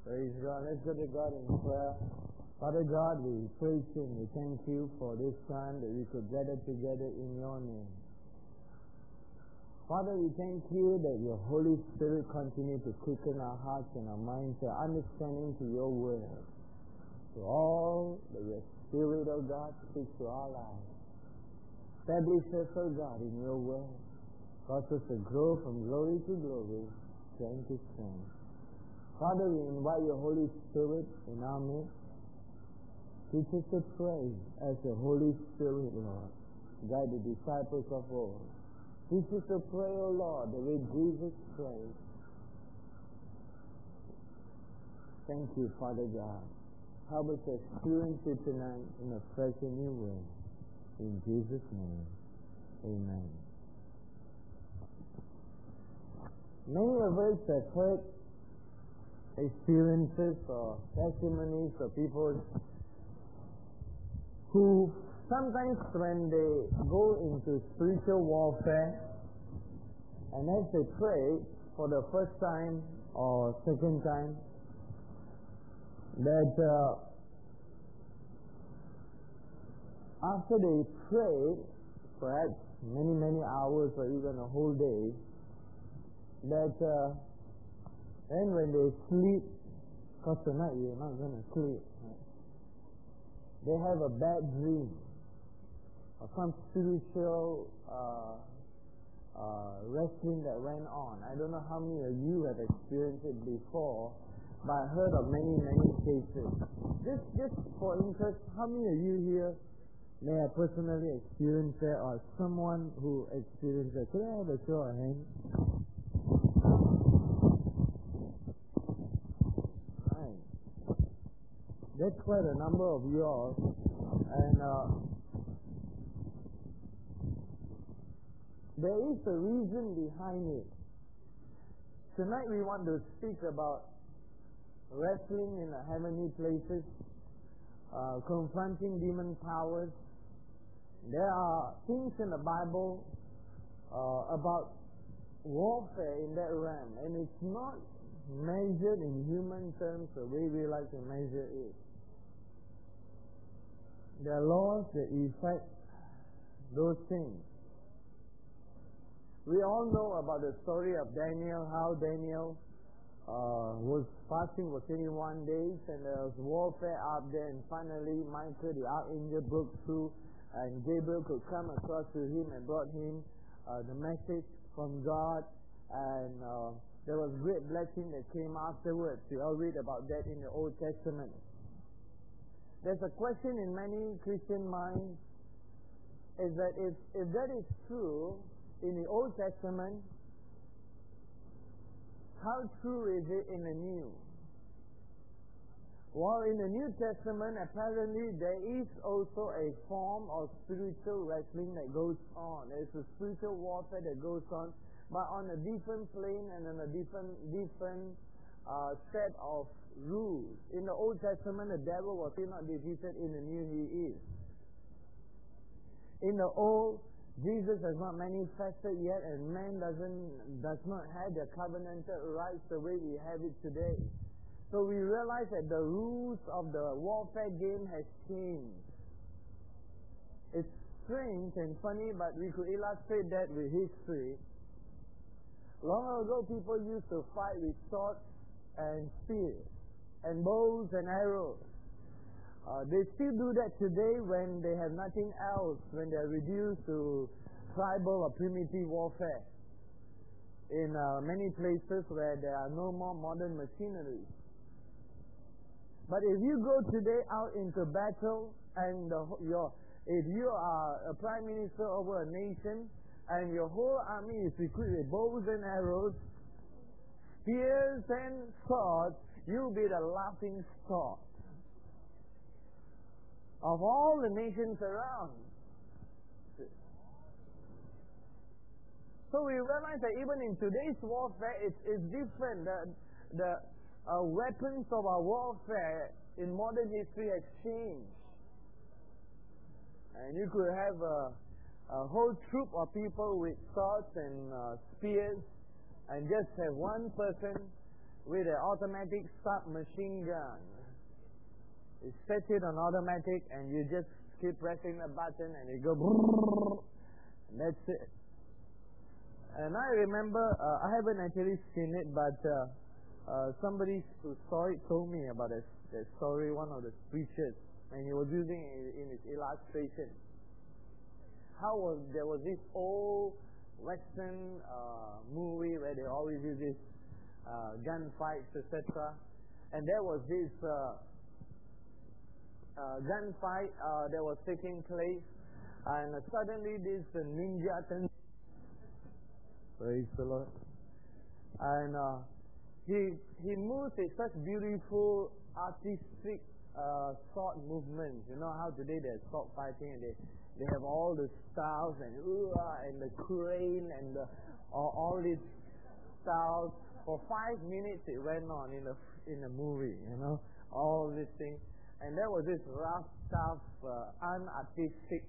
Praise God. Let's go to God in prayer. Father God, we praise you and we thank you for this time that we could gather together in your name. Father, we thank you that your Holy Spirit continue to quicken our hearts and our minds, our understanding to your word. To all that your Spirit, O God, speaks to our lives. Establish us, O God, in your word. Cause us to grow from glory to glory, strength to strength. Father, we invite your Holy Spirit in our midst. Teach us to pray as the Holy Spirit, Lord. Guide the disciples of old. Teach us to pray, O Lord, the way Jesus prayed. Thank you, Father God. Help us to experience it tonight in a fresh and new way. In Jesus' name, amen. Many of us have heard experiences or testimonies of people who sometimes when they go into spiritual warfare and as they pray for the first time or second time, that after they pray, perhaps many hours or even a whole day, that then when they sleep, because tonight you're not going to sleep, right? They have a bad dream or some spiritual wrestling that went on. I don't know how many of you have experienced it before, but I heard of many cases. Just for interest, how many of you here may have personally experienced that or someone who experienced that? Could I have a show of hands? That's quite a number of yours, and there is a reason behind it. Tonight we want to speak about wrestling in the heavenly places, confronting demon powers. There are things in the Bible about warfare in that realm, and it's not measured in human terms the way we like to measure it. There are laws that affect those things. We all know about the story of Daniel, how Daniel was fasting for 21 days and there was warfare out there, and finally Michael the archangel broke through and Gabriel could come across to him and brought him the message from God, and there was great blessing that came afterwards. We all read about that in the Old Testament. There's a question in many Christian minds, is that if that is true in the Old Testament, how true is it in the New? Well, in the New Testament, apparently there is also a form of spiritual wrestling that goes on. There's a spiritual warfare that goes on, but on a different plane and on a different set of rules. In the Old Testament, the devil was still not defeated. In the New, he is. In the Old, Jesus has not manifested yet, and man does not have the covenantal rights the way we have it today. So we realize that the rules of the warfare game has changed. It's strange and funny, but we could illustrate that with history. Long ago, people used to fight with swords and spears and bows and arrows. They still do that today when they have nothing else, when they are reduced to tribal or primitive warfare in many places where there are no more modern machinery. But if you go today out into battle and if you are a prime minister over a nation and your whole army is equipped with bows and arrows, spears and swords, you'll be the laughing stock of all the nations around. So we realize that even in today's warfare, it's different. The weapons of our warfare in modern history have changed. And you could have a whole troop of people with swords and spears, and just have one person with an automatic submachine gun. You set it on automatic and you just keep pressing the button and it go brrrr, and that's it. And I remember, I haven't actually seen it, but somebody who saw it told me about that story, one of the preachers, and he was using it in his illustration. There was this old Western movie where they always use this gunfights, etc. And there was this gunfight that was taking place, and suddenly this ninja turned. Praise the Lord. And he moves with such beautiful artistic sword movements. You know how today there's sword fighting and they have all the styles and the crane and all these styles. For 5 minutes it went on in the movie, you know, all these things. And there was this rough, tough, unartistic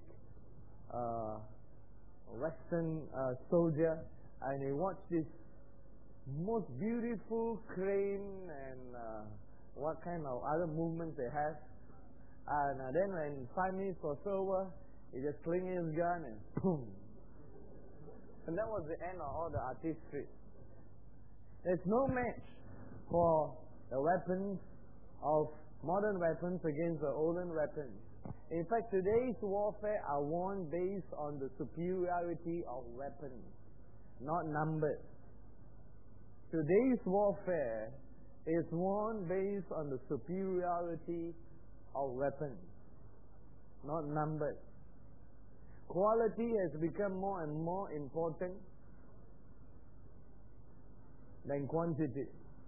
Western soldier, and he watched this most beautiful crane and what kind of other movements they have. And then when 5 minutes was over, he just cleaned his gun and boom. And that was the end of all the artistry. There's no match for the weapons of modern weapons against the olden weapons. In fact, today's warfare are won based on the superiority of weapons, not numbers. Today's warfare is won based on the superiority of weapons, not numbers. Quality has become more and more important than quantity.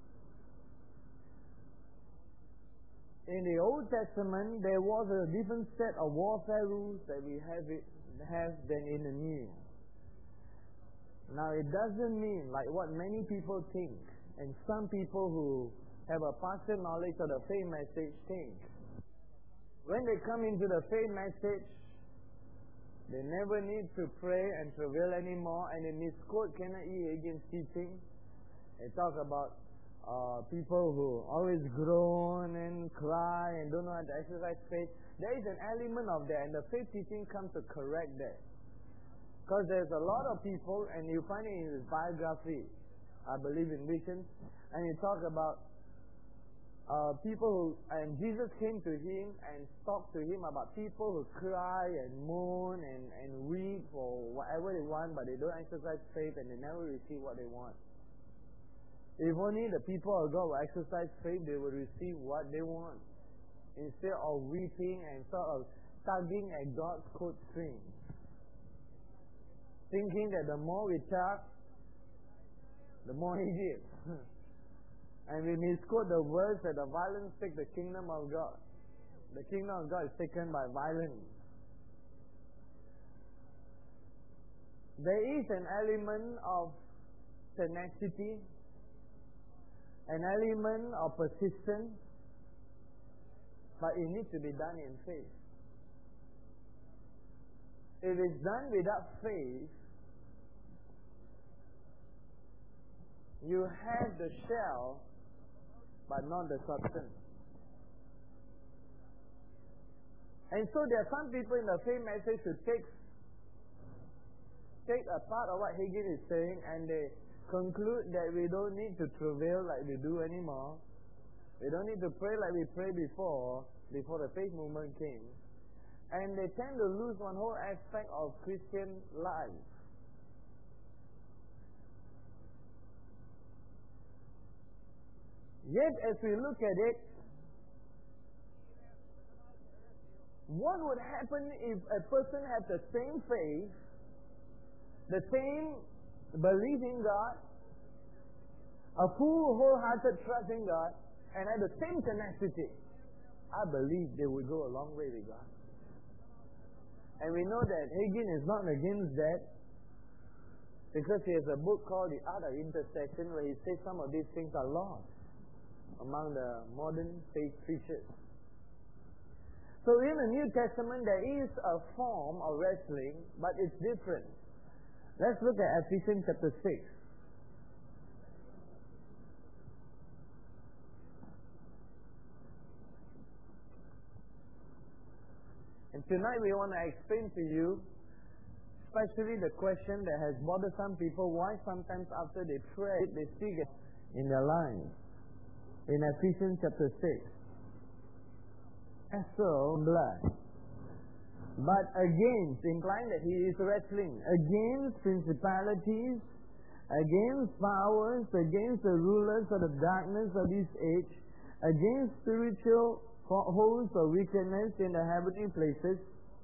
In the Old Testament, there was a different set of warfare rules that we have than in the New. Now, it doesn't mean like what many people think, and some people who have a partial knowledge of the faith message think. When they come into the faith message, they never need to pray and travail anymore, and they misquote Kenneth E. Hagin's teaching. They talk about people who always groan and cry and don't know how to exercise faith. There is an element of that, and the faith teaching comes to correct that. Because there's a lot of people, and you find it in his biography, I believe in visions, and he talk about people who, and Jesus came to him and talked to him about people who cry and moan and weep for whatever they want, but they don't exercise faith and they never receive what they want. If only the people of God will exercise faith, they will receive what they want, instead of weeping and sort of tugging at God's coat strings, thinking that the more we tug, the more He gives. And we misquote the words that the violence take the kingdom of God. The kingdom of God is taken by violence. There is an element of tenacity, an element of persistence, but it needs to be done in faith. If it's done without faith, you have the shell, but not the substance. And so there are some people in the faith message who take a part of what Hagin is saying, and they conclude that we don't need to travail like we do anymore. We don't need to pray like we prayed before the faith movement came. And they tend to lose one whole aspect of Christian life. Yet, as we look at it, what would happen if a person had the same faith, the same belief in God, a full, wholehearted trust in God, and had the same tenacity? I believe they would go a long way with God. And we know that Hagin is not against that, because he has a book called The Art of Intercession, where he says some of these things are lost among the modern faith preachers. So in the New Testament, there is a form of wrestling, but it's different. Let's look at Ephesians chapter 6. And tonight we want to explain to you, especially the question that has bothered some people, why sometimes after they pray, they still get in their lives. In Ephesians chapter 6. Wrestle blood. But against, implying that he is wrestling, against principalities, against powers, against the rulers of the darkness of this age, against spiritual hosts of wickedness in the heavenly places.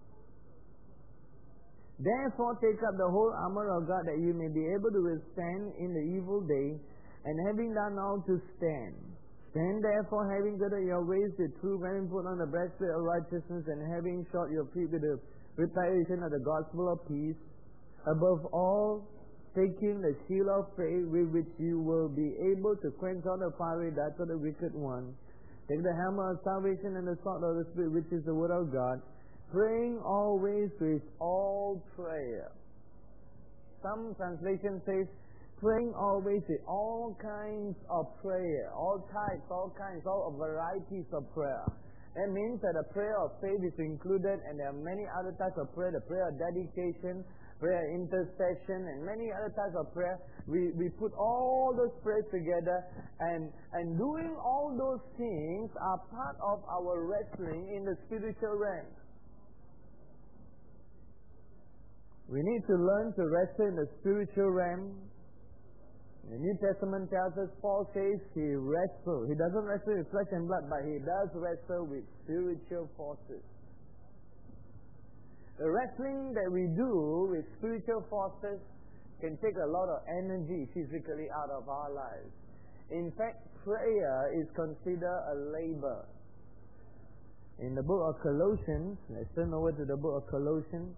Therefore take up the whole armor of God, that you may be able to withstand in the evil day, and having done all to stand. Stand therefore, having girded your waist with truth, having put on the breastplate of righteousness, and having shod your feet with the preparation of the gospel of peace. Above all, taking the shield of faith, with which you will be able to quench all the fiery darts of the wicked one. Take the hammer of salvation and the sword of the Spirit, which is the word of God, praying always with all prayer. Some translation says, praying always with all kinds of prayer, all types, all varieties of prayer. That means that the prayer of faith is included, and there are many other types of prayer, the prayer of dedication, prayer intercession, and many other types of prayer. We put all those prayers together, and doing all those things are part of our wrestling in the spiritual realm. We need to learn to wrestle in the spiritual realm. The New Testament tells us, Paul says he wrestles. He doesn't wrestle with flesh and blood, but he does wrestle with spiritual forces. The wrestling that we do with spiritual forces can take a lot of energy physically out of our lives. In fact, prayer is considered a labor. In the book of Colossians, let's turn over to the book of Colossians.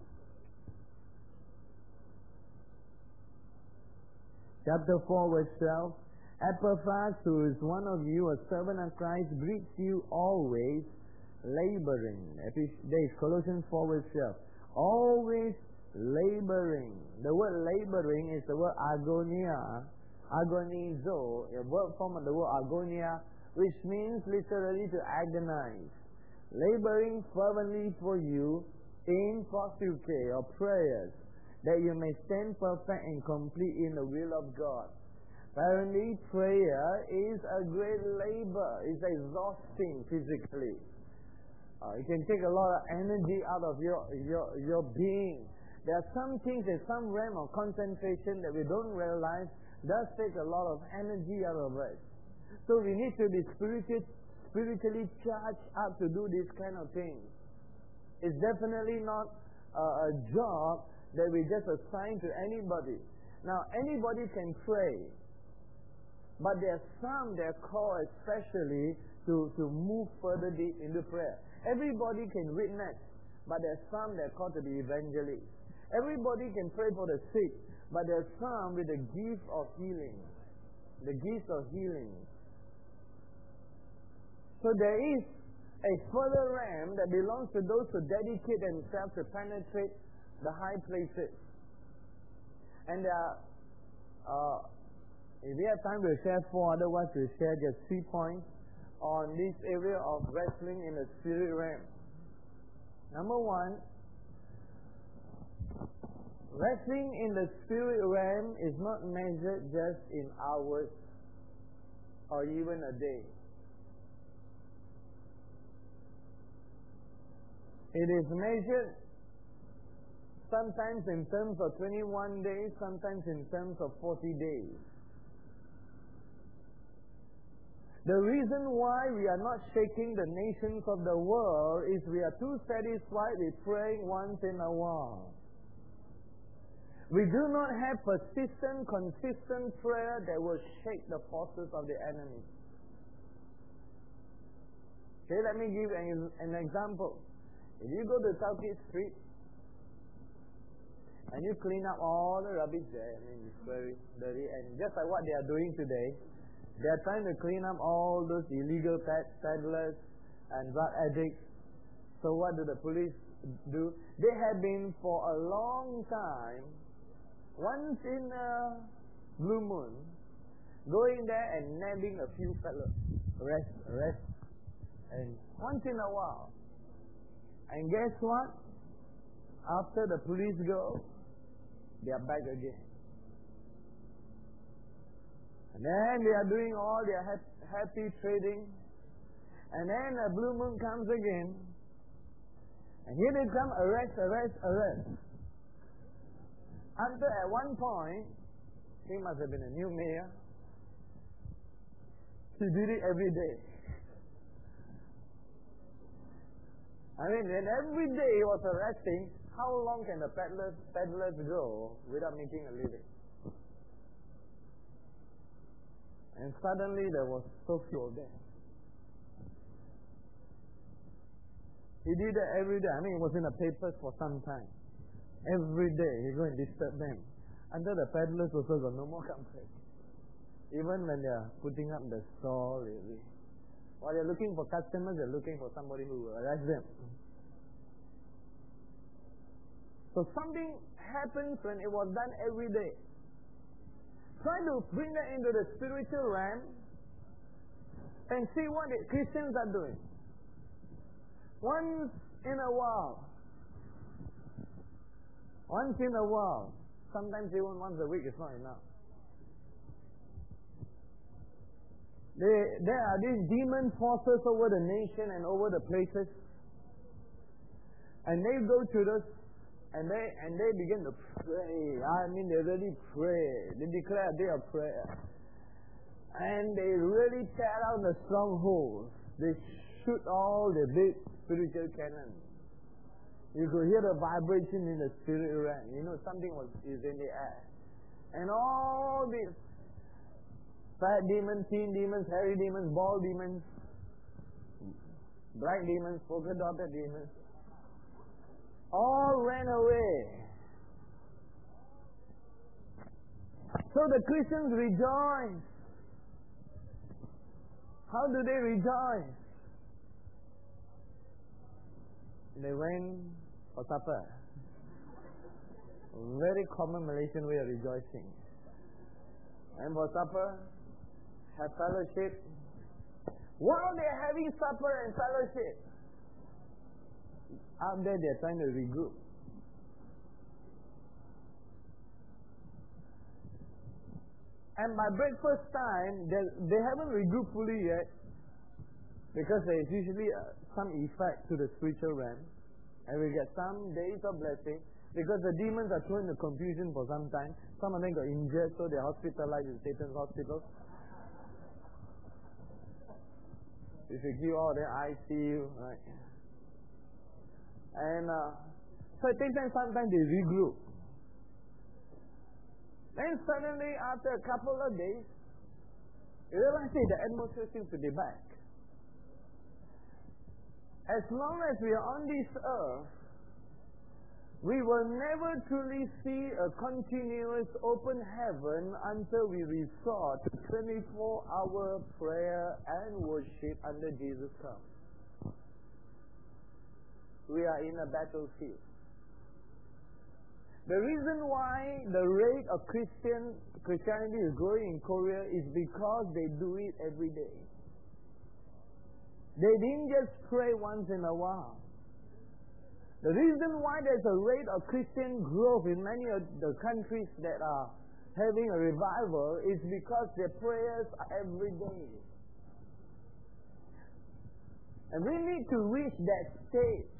Chapter 4, verse 12. Epaphras, who is one of you, a servant of Christ, greets you always, laboring. There is Colossians 4, verse 12. Always laboring. The word laboring is the word agonia, agonizo, a word form of the word agonia, which means literally to agonize. Laboring fervently for you in prosuke or prayers, that you may stand perfect and complete in the will of God. Apparently, prayer is a great labor. It's exhausting physically. It can take a lot of energy out of your being. There are some things in some realm of concentration that we don't realize does take a lot of energy out of us. So we need to be spiritually charged up to do this kind of thing. It's definitely not a job that we just assign to anybody. Now, anybody can pray, but there are some that are called especially to move further deep into prayer. Everybody can witness, but there are some that are called to be evangelists. Everybody can pray for the sick, but there are some with the gift of healing. The gift of healing. So there is a further realm that belongs to those who dedicate themselves to penetrate the high places. And if we have time, we'll share 4. Otherwise, we'll share just 3 points on this area of wrestling in the spirit realm. Number 1, wrestling in the spirit realm is not measured just in hours or even a day. It is measured sometimes in terms of 21 days, sometimes in terms of 40 days. The reason why we are not shaking the nations of the world is we are too satisfied with praying once in a while. We do not have persistent, consistent prayer that will shake the forces of the enemy. Okay, let me give an example. If you go to Southeast Street and you clean up all the rubbish there, it's very dirty, and just like what they are doing today, they are trying to clean up all those illegal peddlers and drug addicts. So what do the police do? They have been for a long time, once in a blue moon, going there and nabbing a few fellows. Arrest, and once in a while. And guess what? After the police go, they are back again. And then they are doing all their happy trading. And then a blue moon comes again. And here they come, arrest. Until at one point, he must have been a new mayor. He did it every day. I mean, and every day he was arresting. How long can the peddlers go without making a living? And suddenly there was so few of them. He did that every day. I mean, it was in the papers for some time. Every day he go and disturb them. Until the peddlers also got no more comfort. Even when they are putting up the stall, while they're looking for customers, they're looking for somebody who will arrest them. So something happens when it was done every day. Try to bring that into the spiritual realm and see what the Christians are doing. Once in a while, sometimes even once a week is not enough. There are these demon forces over the nation and over the places, and they go to those and they begin to pray. I mean, they really pray. They declare a day of prayer, and they really tear out the strongholds. They shoot all the big spiritual cannons. You could hear the vibration in the spirit realm. You know, something is in the air, and all these fat demons, teen demons, hairy demons, bald demons, black demons, polka dotted demons, all ran away. So the Christians rejoice. How do they rejoice? They went for supper. Very common Malaysian way of rejoicing. And for supper, have fellowship. While they're having supper and fellowship, out there they're trying to regroup. And by breakfast time, they haven't regrouped fully yet, because there is usually some effect to the spiritual realm, and we get some days of blessing, because the demons are thrown into confusion for some time. Some of them got injured, so they're hospitalized in Satan's hospital. If you give all the ICU, right? And so it takes them some time to regroup. Then suddenly, after a couple of days, you realize the atmosphere seems to be back. As long as we are on this earth, we will never truly see a continuous open heaven until we resort to 24-hour prayer and worship under Jesus' comes. We are in a battlefield. The reason why the rate of Christianity is growing in Korea is because they do it every day. They didn't just pray once in a while. The reason why there's a rate of Christian growth in many of the countries that are having a revival is because their prayers are every day. And we need to reach that stage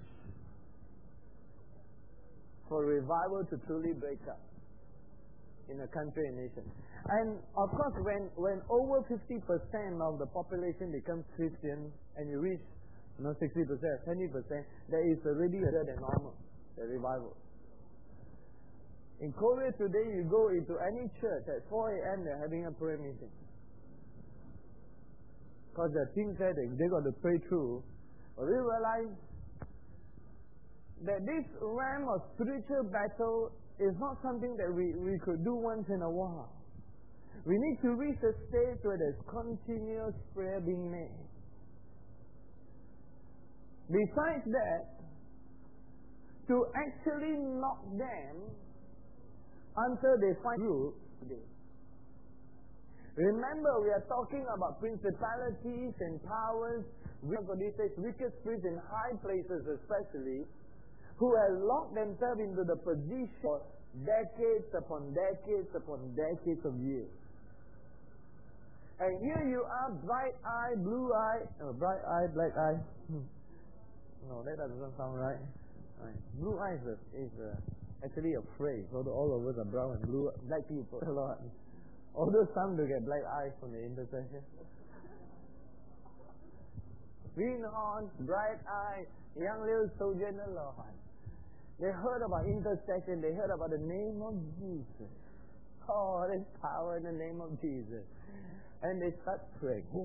for revival to truly break up in a country and nation. And of course, when over 50% of the population becomes Christian, and you reach 60%, 70%, that is already better than normal, the revival. In Korea today, you go into any church at 4 a.m., they're having a prayer meeting. Because there are things that they got to pray through. But we realize that this realm of spiritual battle is not something that we could do once in a while. We need to reach a stage where there's continuous prayer being made. Besides that, to actually knock them until they find group. Remember, we are talking about principalities and powers Wicked spirits in high places especially, who have locked themselves into the position for decades upon decades upon decades of years. And here you are, bright eye, blue eye, bright eye, black eye. No, that doesn't sound right. Blue eye is actually a phrase. Although all of us are brown and blue, black people a lot. Although some do get black eyes from the intercession. Green horns, bright eye, young little soldier in the Lord. They heard about intercession. They heard about the name of Jesus. Oh, there's power in the name of Jesus. And they start praying. Whole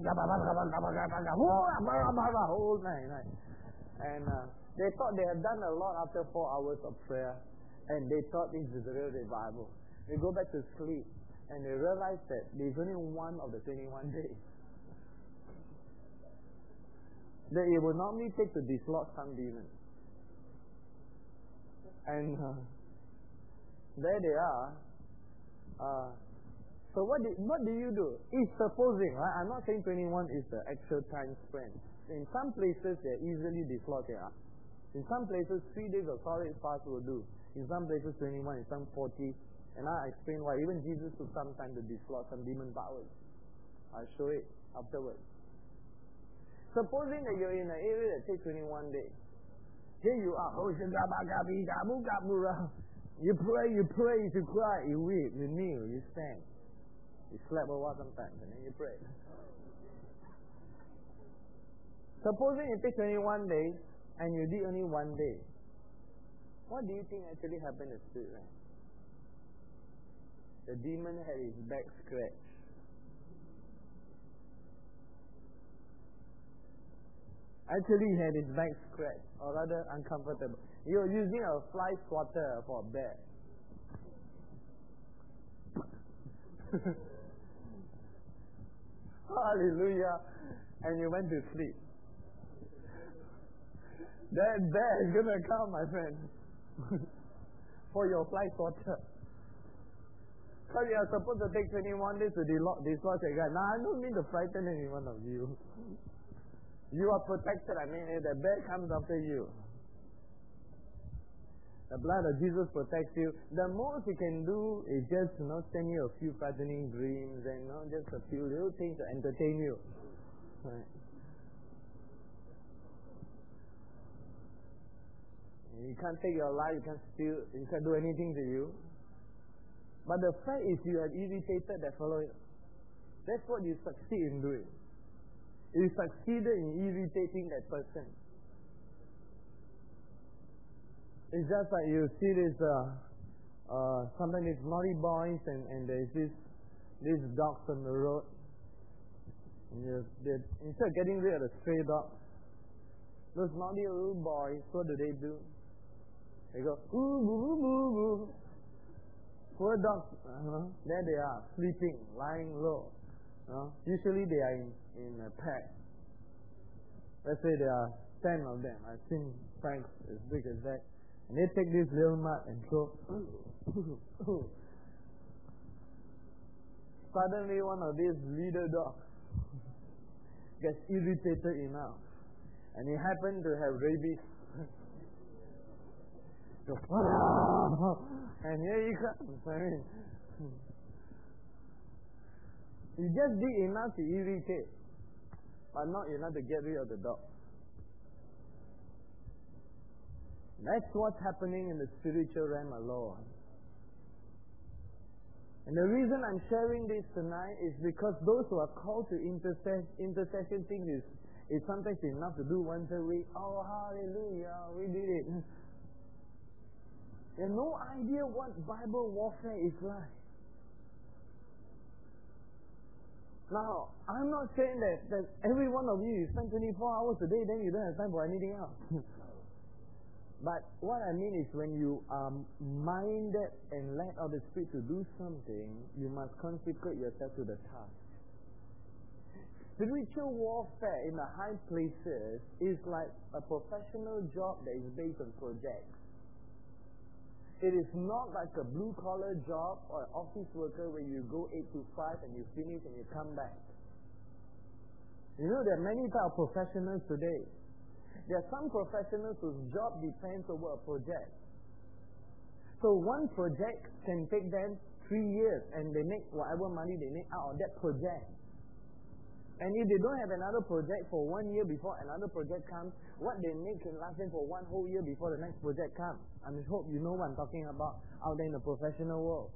night. And they thought they had done a lot after 4 hours of prayer. And they thought this is a real revival. They go back to sleep. And they realize that there's only one of the 21 days. That it will normally take to dislodge some demons. And there they are. So what do you do? It's supposing, right? I'm not saying 21 is the actual time spent. In some places, they're easily dislodged. In some places, 3 days of solid fast will do. In some places, 21. In some 40. And I'll explain why. Even Jesus took some time to dislodge some demon powers. I'll show it afterwards. Supposing that you're in an area that takes 21 days. Here you are. You pray, you cry, you weep, you kneel, you stand. You slap a while sometimes and then you pray. Supposing it takes 21 days and you did only 1 day. What do you think actually happened in the spirit realm? The demon had his back scratched. Actually, he had his back scratched, or rather uncomfortable. You're using a fly swatter for a bed. Hallelujah. And you went to sleep. That bear is going to come, my friend. For your fly swatter. Because you are supposed to take 21 days to dislodge a guy. Now, I don't mean to frighten any one of you. You are protected. I mean, if the bear comes after you, the blood of Jesus protects you. The most he can do is just, send you a few frightening dreams and, just a few little things to entertain you. Right. You can't take your life. You can't steal. You can't do anything to you. But the fact is, you have irritated that fellow. That's what you succeed in doing. You succeeded in irritating that person. It's just like you see this, sometimes these naughty boys and there's these dogs on the road. And instead of getting rid of the stray dogs, those naughty little boys, what do? They go, ooh, boo, boo, boo, boo. Poor dogs, there they are, sleeping, lying low. Usually they are in a pack. Let's say there are 10 of them. I've seen packs as big as that. And they take this little mat and throw. Suddenly one of these leader dogs gets irritated enough. And he happened to have rabies. And here he comes. I mean, you just did enough to irritate, but not enough to get rid of the dog. That's what's happening in the spiritual realm alone. And the reason I'm sharing this tonight is because those who are called to intercession think is sometimes enough to do once a week. Oh, hallelujah, we did it. They have no idea what Bible warfare is like. Now, I'm not saying that every one of you spend 24 hours a day, then you don't have time for anything else. But what I mean is when you are minded and led of the Spirit to do something, you must consecrate yourself to the task. Spiritual warfare in the high places is like a professional job that is based on projects. It is not like a blue-collar job or an office worker where you go 8 to 5 and you finish and you come back. You know, there are many types of professionals today. There are some professionals whose job depends over a project. So one project can take them 3 years and they make whatever money they make out of that project. And if they don't have another project for 1 year before another project comes, what they make can last them for 1 whole year before the next project comes. I hope you know what I'm talking about out there in the professional world.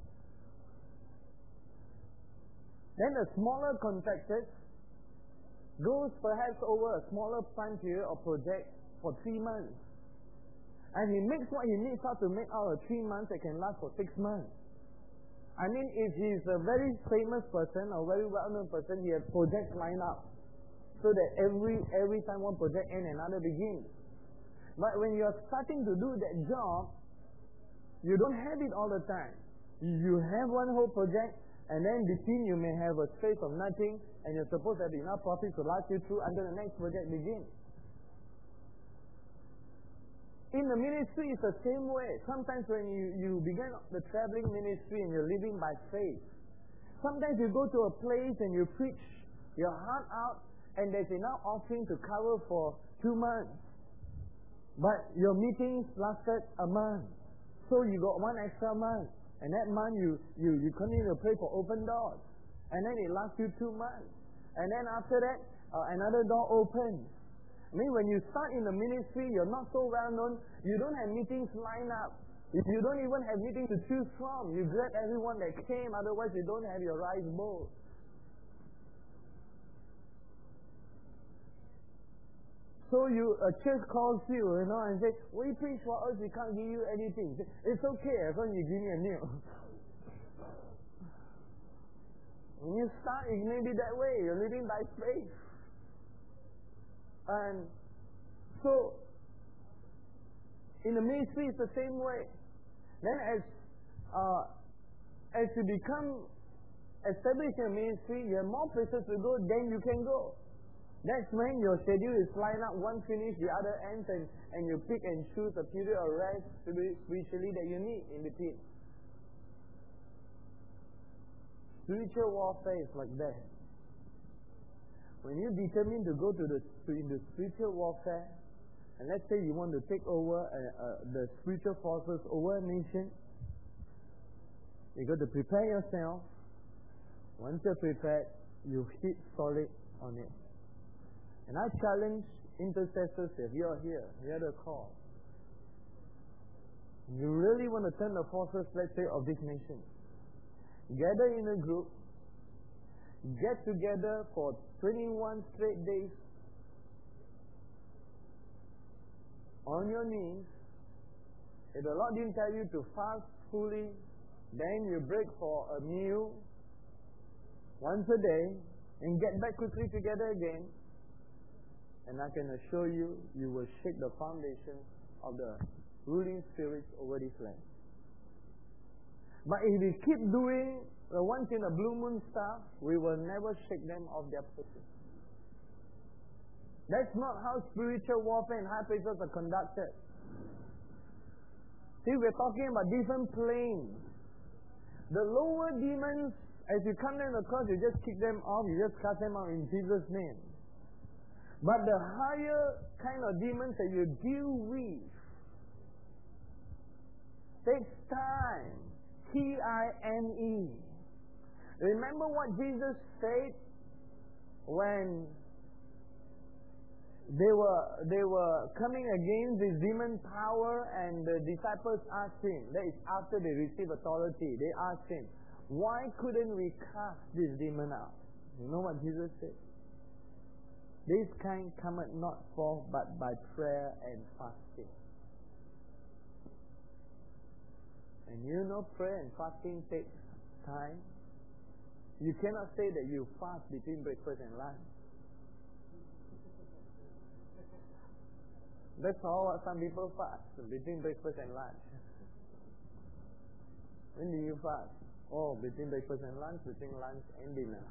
Then the smaller contractors goes perhaps over a smaller time period or project for 3 months. And he makes what he needs out to make out of 3 months that can last for 6 months. I mean, if he's a very famous person or very well-known person, he has projects lined up. So that every time one project ends, another begins. But when you're starting to do that job, you don't have it all the time. You have one whole project, and then between you may have a space of nothing, and you're supposed to have enough profit to last you through until the next project begins. In the ministry, it's the same way. Sometimes when you begin the traveling ministry and you're living by faith, sometimes you go to a place and you preach your heart out and there's enough offering to cover for 2 months. But your meetings lasted a month. So you got 1 extra month. And that month you continue to pray for open doors. And then it lasts you 2 months. And then after that, another door opens. I mean, when you start in the ministry, you're not so well known, you don't have meetings lined up. If you don't even have meetings to choose from, you grab everyone that came, otherwise you don't have your rice bowl. So a church calls you, and say, we preach for us, we can't give you anything. It's okay as long as you give me a meal. When you start, it may be that way. You're living by faith. And so, in the ministry, it's the same way. Then as you become established in a ministry, you have more places to go, then you can go. That's when your schedule is lined up, one finish, the other ends, and you pick and choose a period of rest spiritually that you need in between. Spiritual warfare is like that. When you determine to go into spiritual warfare, and let's say you want to take over the spiritual forces over a nation, you got to prepare yourself. Once you're prepared, you hit solid on it. And I challenge intercessors, if you're here, hear the call. You really want to turn the forces, let's say, of this nation. Gather in a group, get together for 21 straight days on your knees. If the Lord didn't tell you to fast fully, then you break for a meal once a day and get back quickly together again. And I can assure you, you will shake the foundation of the ruling spirits over this land. But if we keep doing the once in a blue moon stuff, we will never shake them off their places. That's not how spiritual warfare and high places are conducted. See, we're talking about different planes. The lower demons, as you come down the cross, you just kick them off, you just cast them out in Jesus' name. But the higher kind of demons that you deal with takes time. T-I-M-E. Remember what Jesus said when they were coming against this demon power, and the disciples asked him, that is after they received authority, they asked him, why couldn't we cast this demon out? You know what Jesus said? This kind cometh not forth but by prayer and fasting. And you know prayer and fasting takes time. You cannot say that you fast between breakfast and lunch. That's all what some people fast, between breakfast and lunch. When do you fast? Oh, between breakfast and lunch, between lunch and dinner.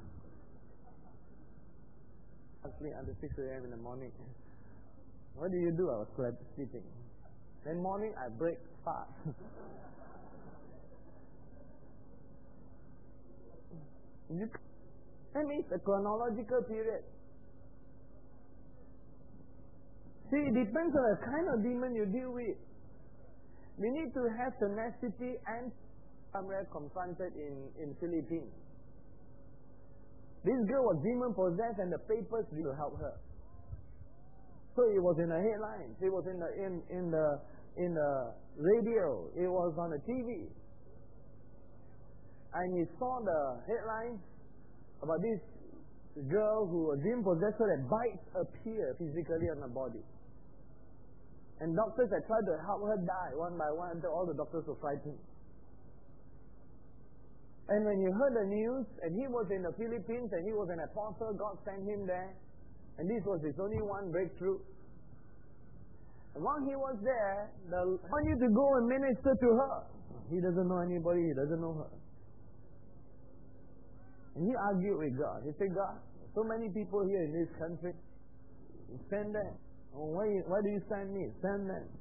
Actually, until 6 a.m. in the morning. What do you do? I was sleeping. Then morning, I break fast. That means a chronological period. See, it depends on the kind of demon you deal with. We need to have tenacity and somewhere confronted in Philippines. This girl was demon possessed and the papers didn't help her. So it was in the headlines. It was in the radio. It was on the TV. And he saw the headlines about this girl who was demon possessed so that bites appear physically on her body. And doctors had tried to help her die one by one until all the doctors were frightened. And when you heard the news, and he was in the Philippines, and he was an apostle, God sent him there, and this was his only one breakthrough. And while he was there, they want you to go and minister to her. He doesn't know anybody, he doesn't know her. And he argued with God. He said, God, so many people here in this country, send them. Oh, why do you send me? Send them.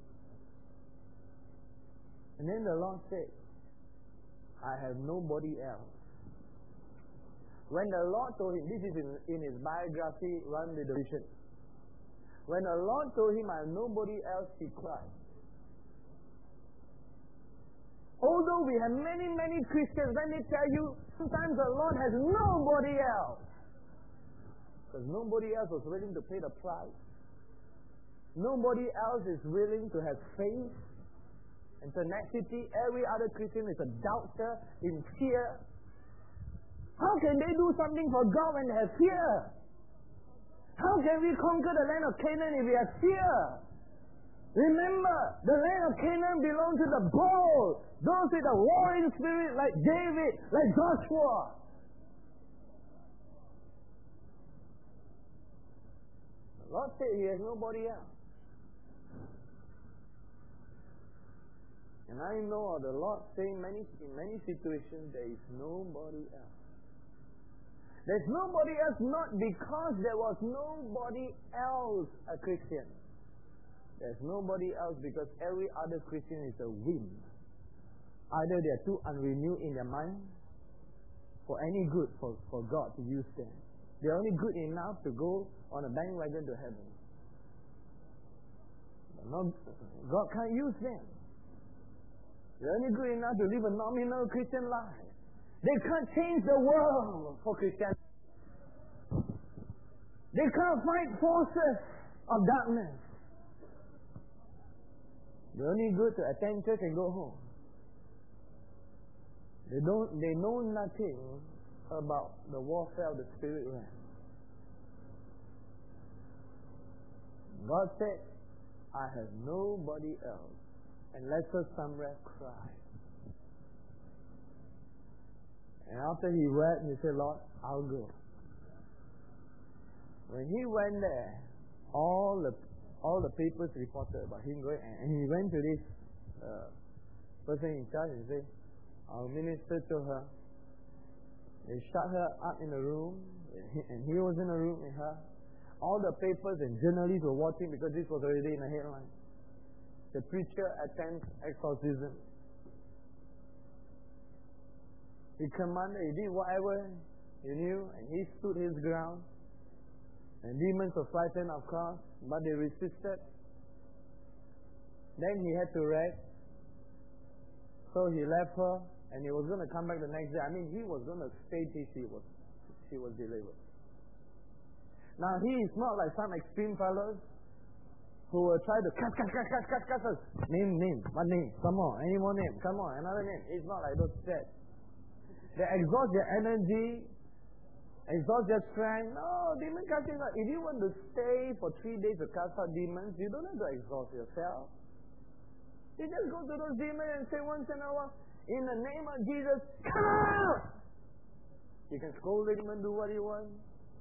And then the Lord said, I have nobody else. When the Lord told him, this is in his biography, Run with the Vision. When the Lord told him, I have nobody else, he cried. Although we have many, many Christians, let me tell you, sometimes the Lord has nobody else. Because nobody else was willing to pay the price. Nobody else is willing to have faith and tenacity. Every other Christian is a doubter, in fear. How can they do something for God when they have fear? How can we conquer the land of Canaan if we have fear? Remember, the land of Canaan belongs to the bold, those with a warring spirit like David, like Joshua. The Lord said he has nobody else. And I know the Lord saying in many situations there is nobody else. There's nobody else not because there was nobody else a Christian. There's nobody else because every other Christian is a whim. Either they are too unrenewed in their mind for any good for God to use them. They're only good enough to go on a bandwagon to heaven. God can't use them. They're only good enough to live a nominal Christian life. They can't change the world for Christianity. They can't fight forces of darkness. They're only good to attend church and go home. They know nothing about the warfare of the spirit realm. God said, I have nobody else. And let us somewhere cry. And after he wept, he said, Lord, I'll go. When he went there, all the papers reported about him going, and he went to this person in charge and said, I'll minister to her. They shut her up in a room, and he was in a room with her. All the papers and journalists were watching because this was already in the headline. The preacher attends exorcism. He commanded, he did whatever he knew, and he stood his ground. And demons were frightened, of course, but they resisted. Then he had to rest. So he left her, and he was going to come back the next day. I mean, he was going to stay till she was delivered. Now, he is not like some extreme fellows who will try to cut. Name. What name? Some more. Any more name? Come on, another name. It's not like those that. They exhaust their energy, exhaust their strength. No, demon casting out. If you want to stay for 3 days to cast out demons, you don't have to exhaust yourself. You just go to those demons and say once in a while, in the name of Jesus, come out! You can scold the demon, do what you want.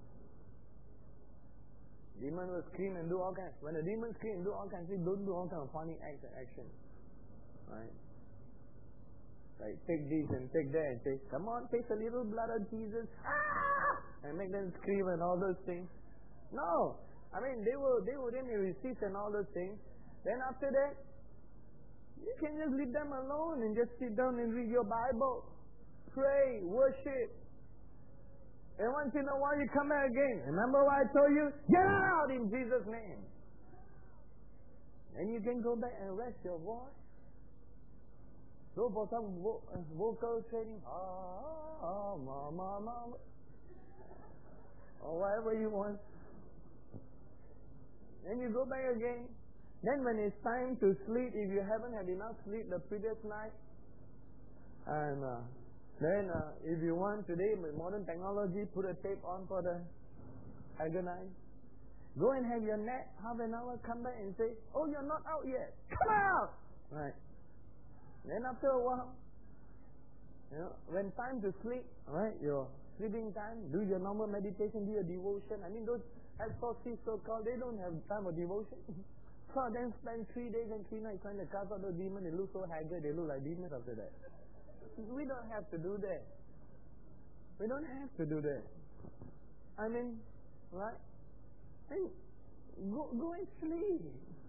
Demon will scream and do all kinds. When the demon scream and do all kinds, don't do all kinds of funny acts and actions. Right? Like take this and take that and say, come on, taste a little blood of Jesus. Ah! And make them scream and all those things. No. I mean, they will then resist and all those things. Then after that, you can just leave them alone and just sit down and read your Bible. Pray, worship. And once in a while you come back again. Remember what I told you? Get out in Jesus' name. And you can go back and rest your voice. Go for some vocal training. Or whatever you want. Then you go back again. Then when it's time to sleep, if you haven't had enough sleep the previous night, and then if you want today with modern technology, put a tape on for the agonize. Go and have your nap, half an hour, come back and say, oh, you're not out yet. Come out! Right. Then after a while, when time to sleep, right, your sleeping time, do your normal meditation, do your devotion. I mean, those SOC so-called, they don't have time for devotion. So then spend 3 days and 3 nights trying to cast out the demon. They look so haggard, they look like demons after that. We don't have to do that. We don't have to do that. I mean, right? And go and sleep.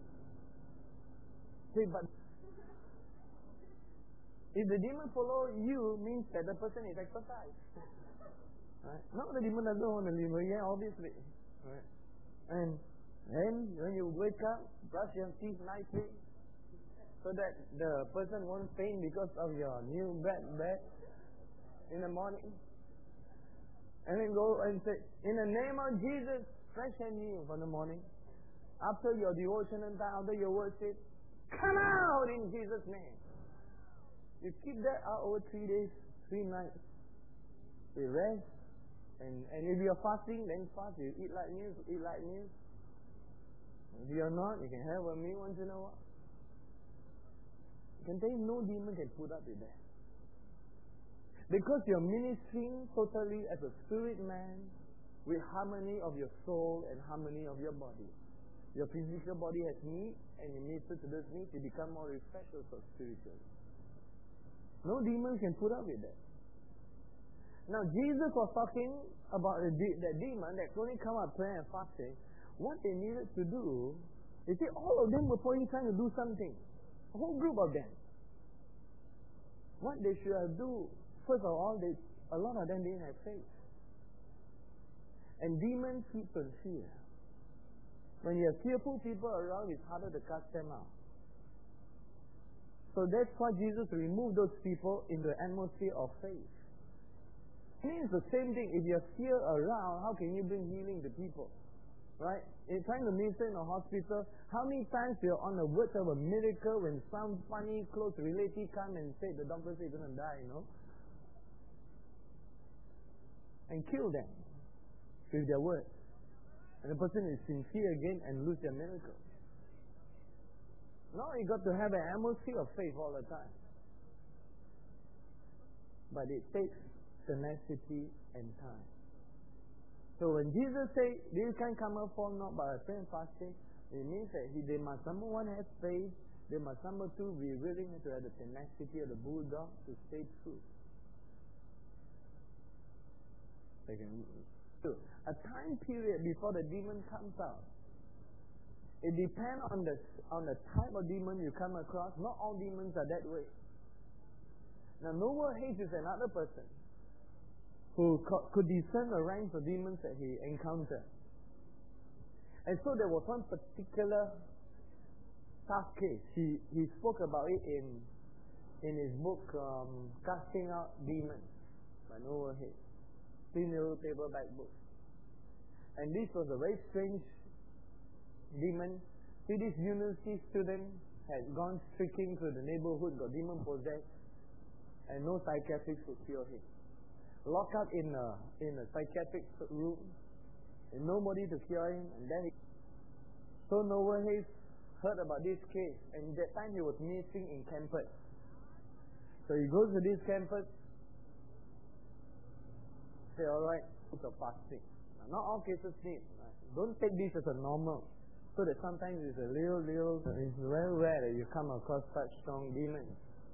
See, but if the demon follow you, means that the person is exercised. Right? Not the demon doesn't want to leave again, obviously. Right? And then when you wake up, brush your teeth nicely, so that the person won't faint because of your new bed in the morning. And then go and say, in the name of Jesus, fresh and new for the morning. After your devotion and time, after your worship, come out in Jesus' name. You keep that out over 3 days, 3 nights. You rest. And if you're fasting, then fast. You eat like news, eat like news. If you're not, you can have a meal once in a while. You can tell you no demon can put up with that. Because you're ministering totally as a spirit man with harmony of your soul and harmony of your body. Your physical body has need, and you minister to those needs, you become more refreshed also spiritually. No demon can put up with that. Now, Jesus was talking about the demon that only come up praying and fasting. What they needed to do, you see, all of them were probably trying to do something. A whole group of them. What they should have done, first of all, a lot of them didn't have faith. And demons feed on fear. When you have fearful people around, it's harder to cast them out. So that's why Jesus removed those people in the atmosphere of faith. It means the same thing. If you have fear around, how can you bring healing to people? Right? In trying to minister in a hospital, how many times you're on the verge of a miracle when some funny close relative come and say, the doctor says you're going to die, and kill them with their words. And the person is sincere again and lose their miracle. No, you got to have an atmosphere of faith all the time. But it takes tenacity and time. So when Jesus said, this can come up for not by prayer and fasting, it means that they must, number one, have faith. They must, number two, be willing to have the tenacity of the bulldog to stay true. A time period before the demon comes out. It depends on the type of demon you come across. Not all demons are that way. Now, Noah Hayes is another person who could discern the ranks of demons that he encountered. And so there was one particular tough case. He spoke about it in his book, Casting Out Demons by Noah Hayes. 3 little paperback books. And this was a very strange demon. See, this university student had gone streaking through the neighborhood, got demon possessed, and no psychiatrist could cure him. Locked up in a psychiatric room, and nobody to cure him, and then so Noah Hayes heard about this case, and that time he was ministering in campus. So he goes to this campus, say, all right, it's a fasting. Now, not all cases need. Right? Don't take this as a normal. So that sometimes it's a little, it's very rare that you come across such strong demons.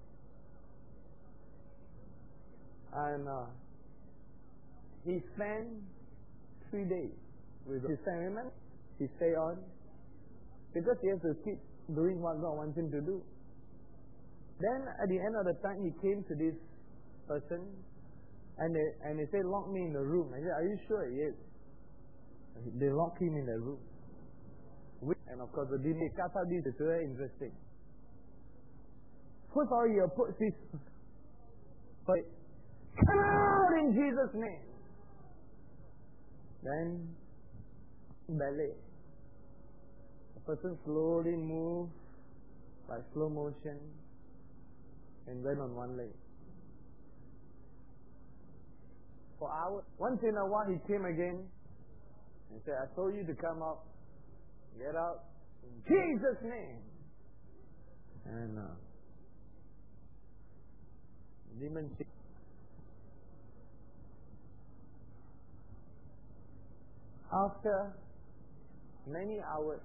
And he spent 3 days with his women. He stayed on because he has to keep doing what God wants him to do. Then at the end of the time, he came to this person, and they said, lock me in the room. I said, are you sure? Yes. They locked him in the room. And of course, the demon cast out this is very interesting. First of all, you put this, come out in Jesus' name. Then, ballet. The person slowly moved by slow motion and went on one leg. For hours. Once in a while, he came again and said, I told you to come up. Get out in Jesus' name. And demon. After many hours,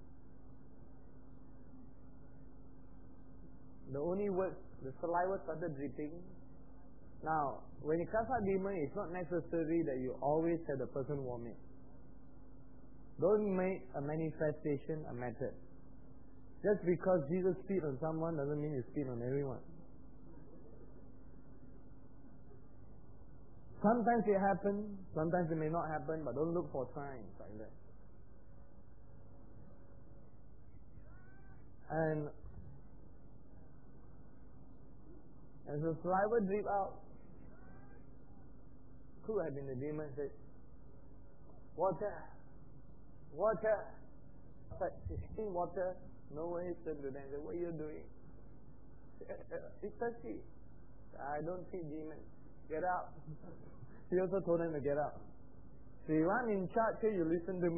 the only words, the saliva started dripping. Now, when you cast out demon, it's not necessary that you always have the person vomit. Don't make a manifestation a method. Just because Jesus spit on someone doesn't mean you spit on everyone. Sometimes it happens, sometimes it may not happen, but don't look for signs like that. And as the saliva drip out, who had been the demon said, water. Water. But in water, no one is turned to them and said, what are you doing? It's thirsty. I don't see demons. Get out. He also told them to get out. So you I'm in charge here, you listen to me.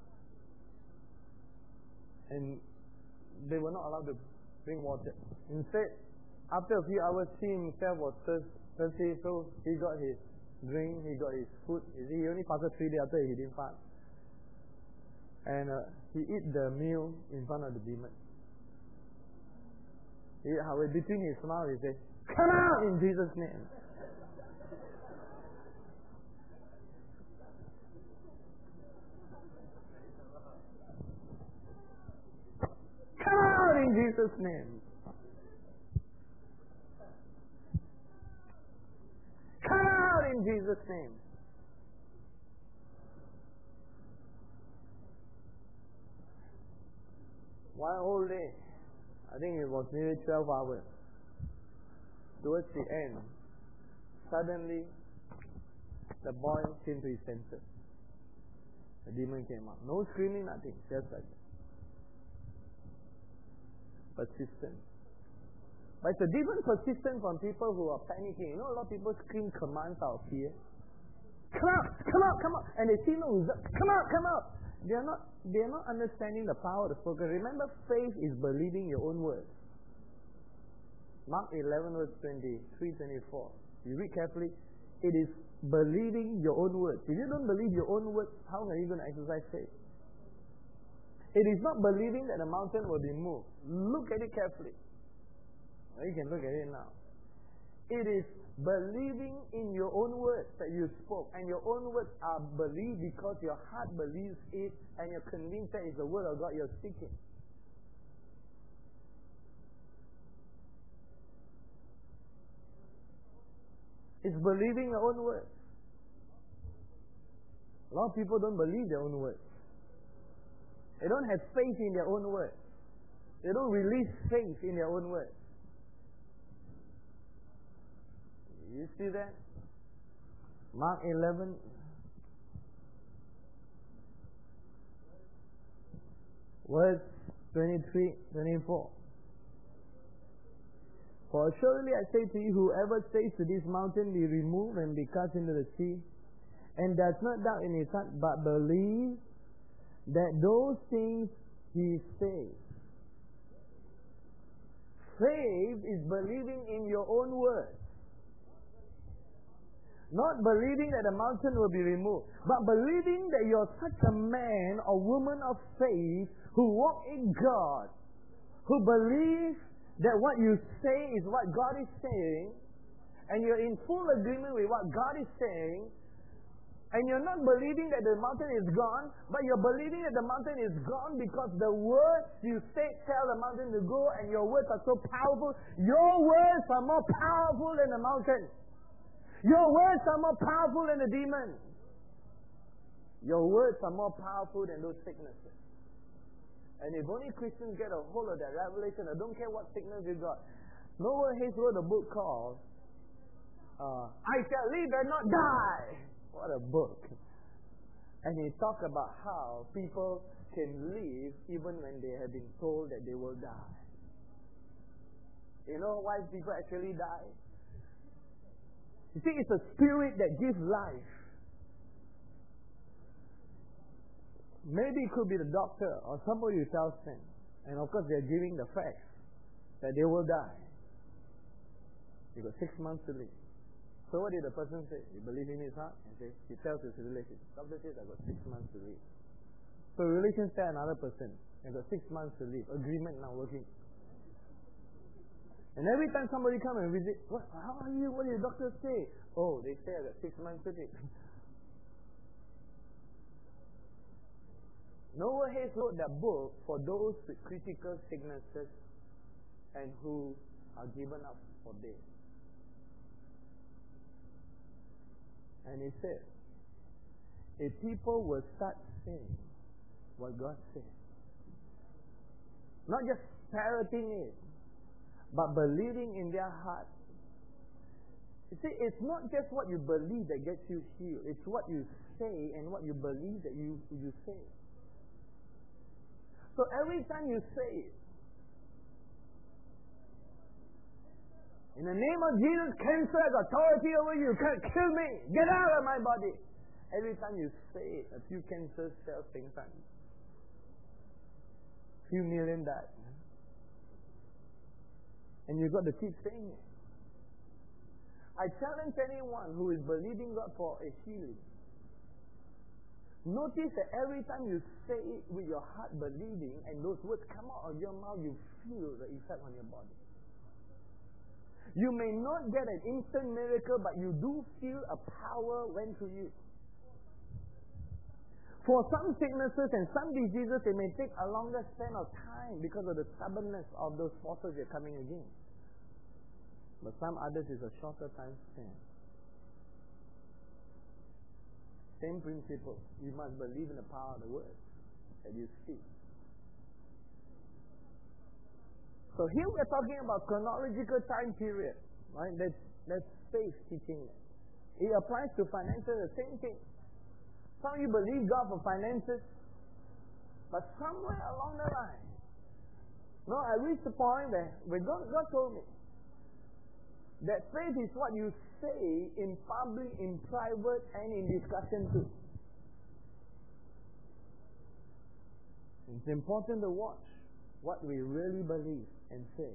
And they were not allowed to drink water. Instead, after a few hours, he himself was thirsty, so he got his drink, he got his food. You see, he only fasted 3 days after he didn't fast. And he ate the meal in front of the demon. Between his smile, he said, come out in Jesus' name. Come out in Jesus' name. Come out in Jesus' name. One whole day, I think it was nearly 12 hours. Towards the end, suddenly, the boy came to his senses. The demon came out. No screaming, nothing. Just like that. Persistent. But it's a different persistence from people who are panicking. You know, a lot of people scream commands out of fear. Come out, come out, come out. And they see no result. Come out, come out. They are not understanding the power of the spoken. Remember, faith is believing your own words. Mark 11 verse 23-24. You read carefully. It is believing your own words. If you don't believe your own words, how are you going to exercise faith? It is not believing that the mountain will be moved. Look at it carefully. Well, you can look at it now. It is believing in your own words that you spoke. And your own words are believed because your heart believes it and you're convinced that it's the word of God you're speaking. It's believing your own words. A lot of people don't believe their own words. They don't have faith in their own words. They don't release faith in their own words. You see that? Mark 11. Verse 23, 24. For surely I say to you, whoever says to this mountain, be removed and be cast into the sea, and does not doubt in his heart, but believes that those things he says. Faith is believing in your own words. Not believing that the mountain will be removed, but believing that you're such a man or woman of faith who walk in God, who believes that what you say is what God is saying, and you're in full agreement with what God is saying, and you're not believing that the mountain is gone, but you're believing that the mountain is gone because the words you say tell the mountain to go, and your words are so powerful. Your words are more powerful than the mountain. Your words are more powerful than the demon. Your words are more powerful than those sicknesses. And if only Christians get a hold of that revelation, I don't care what sickness you got. Noah Hayes wrote a book called I Shall Live and Not Die. What a book. And he talked about how people can live even when they have been told that they will die. You know why people actually die? You see, it's a spirit that gives life. Maybe it could be the doctor or somebody who tells them. And of course they're giving the facts that they will die. You got 6 months to live. So what did the person say? He believed in his heart and says, he tells his relation, doctor says I got 6 months to live. So relation tell another person, I got 6 months to live. Agreement now working. And every time somebody come and visit, how are you? What did the doctor say? Oh, they say I got 6 months to live. Noah Hayes wrote that book for those with critical sicknesses and who are given up for dead. And he said, if people will start saying what God said, not just parroting it, but believing in their heart. You see, it's not just what you believe that gets you healed. It's what you say and what you believe that you say. So every time you say it, in the name of Jesus, cancer has authority over you. Can't kill me. Get out of my body. Every time you say it, a few cancer cells think time. Few million died. And you've got to keep saying it. I challenge anyone who is believing God for a healing. Notice that every time you say it with your heart believing and those words come out of your mouth, you feel the effect on your body. You may not get an instant miracle, but you do feel a power went to you. For some sicknesses and some diseases, it may take a longer span of time because of the stubbornness of those forces you're coming against. But some others is a shorter time span. Same principle. You must believe in the power of the word that you speak. So here we're talking about chronological time period. Right? That's faith teaching. It applies to finances, the same thing. Some of you believe God for finances, but somewhere along the line, I reached the point where God told me that faith is what you say in public, in private, and in discussion too. It's important to watch what we really believe and say.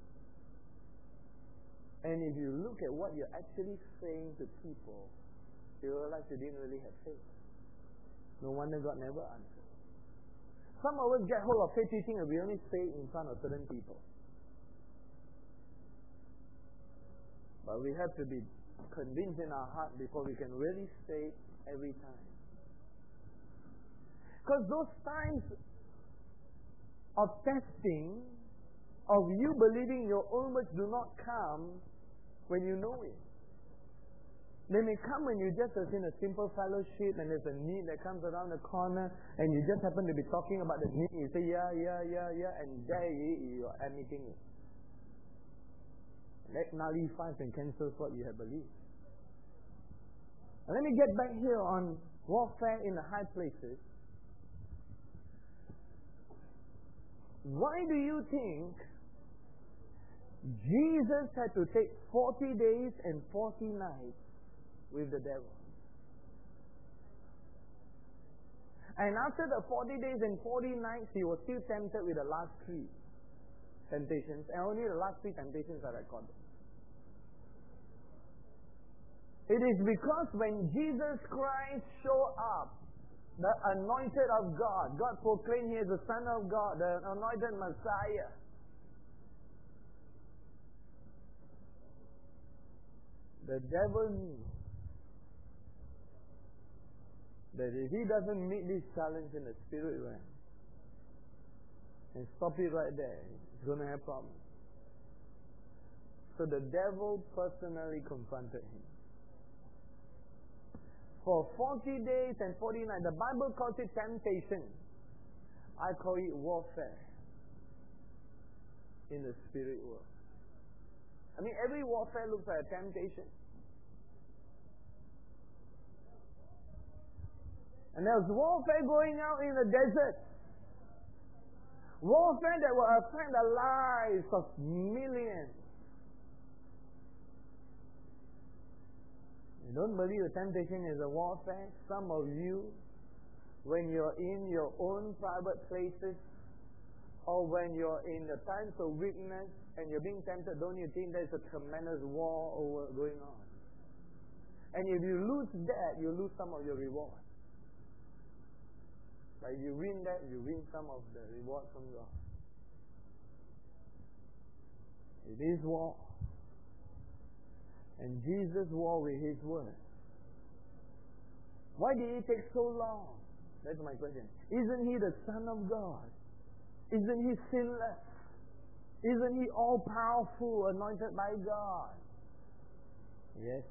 And if you look at what you're actually saying to people, you realize you didn't really have faith. No wonder God never answered. Some of us get hold of faith teaching and we only say in front of certain people. But we have to be convinced in our heart before we can really say it every time. Because those times of testing, of you believing your own words do not come when you know it. They may come when you just are in a simple fellowship and there's a need that comes around the corner and you just happen to be talking about the need. You say, yeah, and there you are admitting it. And that nullifies and cancels what you have believed. And let me get back here on warfare in the high places. Why do you think Jesus had to take 40 days and 40 nights with the devil? And after the 40 days and 40 nights, he was still tempted with the last 3 temptations, and only the last 3 temptations are recorded. It is because when Jesus Christ showed up, the anointed of God, God proclaimed he is the Son of God, the anointed Messiah. The devil knew that if he doesn't meet this challenge in the spirit realm and stop it right there, he's going to have problems. So the devil personally confronted him. For 40 days and 40 nights, the Bible calls it temptation. I call it warfare in the spirit world. I mean, every warfare looks like a temptation. And there's warfare going out in the desert. Warfare that will affect the lives of millions. You don't believe the temptation is a warfare? Some of you, when you're in your own private places, or when you're in the times of weakness and you're being tempted, don't you think there's a tremendous war going on? And if you lose that, you lose some of your reward. Like you win that, you win some of the reward from God. It is war. And Jesus war with His word. Why did it take so long? That's my question. Isn't He the Son of God? Isn't He sinless? Isn't He all-powerful, anointed by God? Yes.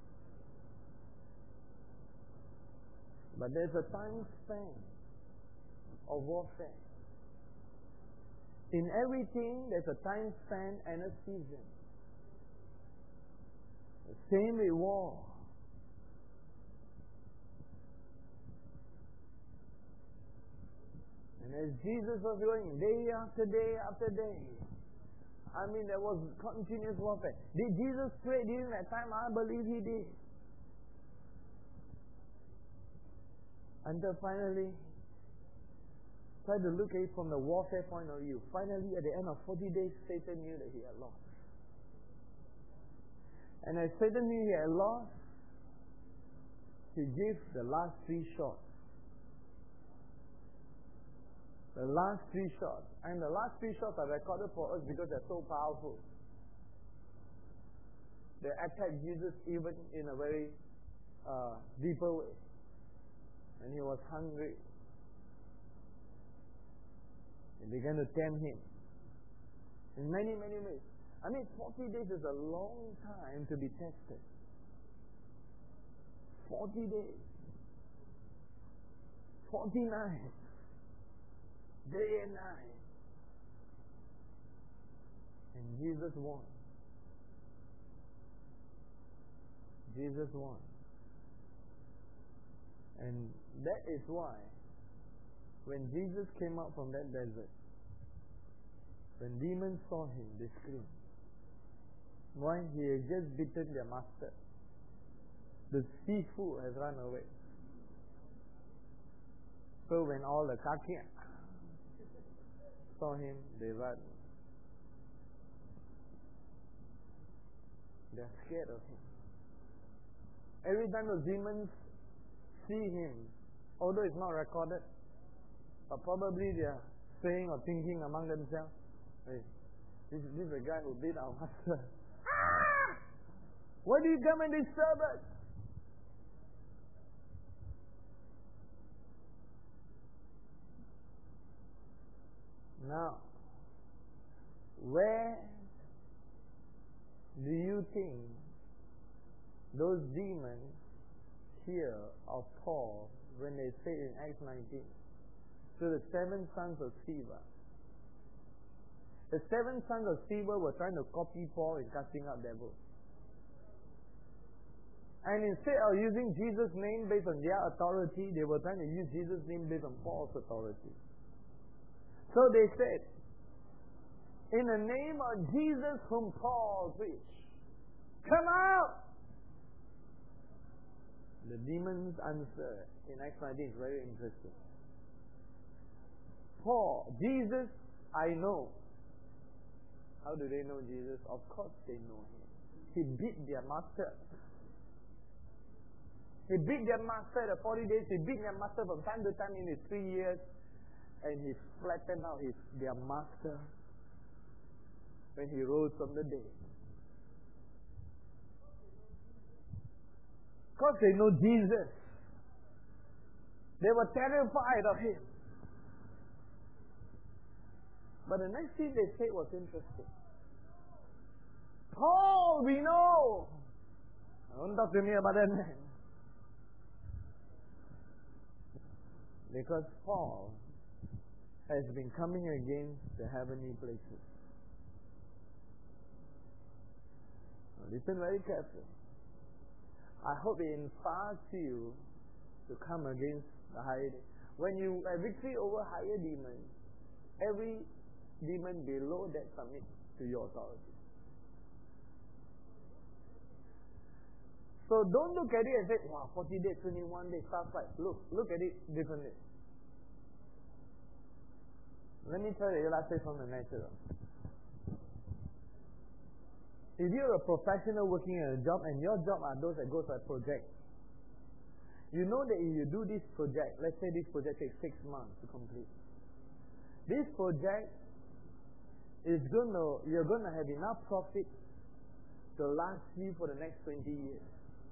But there's a time span of warfare. In everything, there's a time span and a season. The same with war. And as Jesus was going day after day after day, I mean, there was continuous warfare. Did Jesus pray during that time? I believe He did. Until finally, try to look at it from the warfare point of view. Finally, at the end of 40 days, Satan knew that he had lost. And as Satan knew he had lost, he gave the last 3 shots. The last 3 shots. And the last 3 shots are recorded for us because they're so powerful. They attacked Jesus even in a very deeper way. And he was hungry. They began to tempt him in many, many ways. I mean, 40 days is a long time to be tested. 40 days. 40 nights. Day and night. And Jesus won. Jesus won. And that is why when Jesus came out from that desert, when demons saw him, they screamed. Why? He has just beaten their master. The seafood has run away. So when all the kaki saw him, they run. They are scared of him. Every time the demons see him, although it's not recorded, but probably they are saying or thinking among themselves, hey, this is the guy who beat our master. Why do you come and disturb us? Now, where do you think those demons hear of Paul when they say in Acts 19, to the 7 sons of Sceva? The 7 sons of Sceva were trying to copy Paul in casting out devils. And instead of using Jesus' name based on their authority, they were trying to use Jesus' name based on Paul's authority. So they said, in the name of Jesus whom Paul preached, come out! The demons answer in Acts 19 is very interesting. Paul, Jesus, I know. How do they know Jesus? Of course they know him. He beat their master. He beat their master the 40 days. He beat their master from time to time in his 3 years. And he flattened out their master when he rose from the dead. Because they know Jesus. They were terrified of him. But the next thing they said was interesting. Paul, we know. Don't talk to me about that man. Because Paul has been coming against the heavenly places. Now listen very carefully. I hope it inspires you to come against the higher demon. When you have victory over higher demons, every demon below that submits to your authority. So don't look at it and say, wow, 40 days, 21 days, start fight. Look at it differently. Let me tell you, let's say from the natural. If you're a professional working at a job and your job are those that goes by project, you know that if you do this project, let's say this project takes 6 months to complete. This project you're gonna have enough profit to last you for the next 20 years.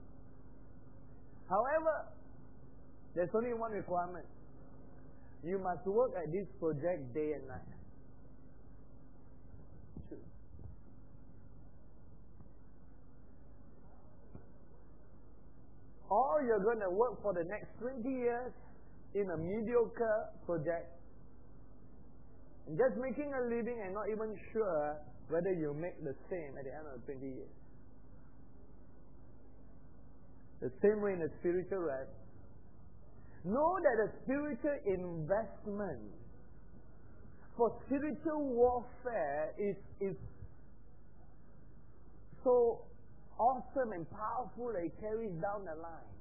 However, there's only one requirement. You must work at this project day and night. True. Or you're going to work for the next 20 years in a mediocre project, just making a living and not even sure whether you make the same at the end of 20 years. The same way in the spiritual realm. Know that the spiritual investment for spiritual warfare is so awesome and powerful that it carries down the line.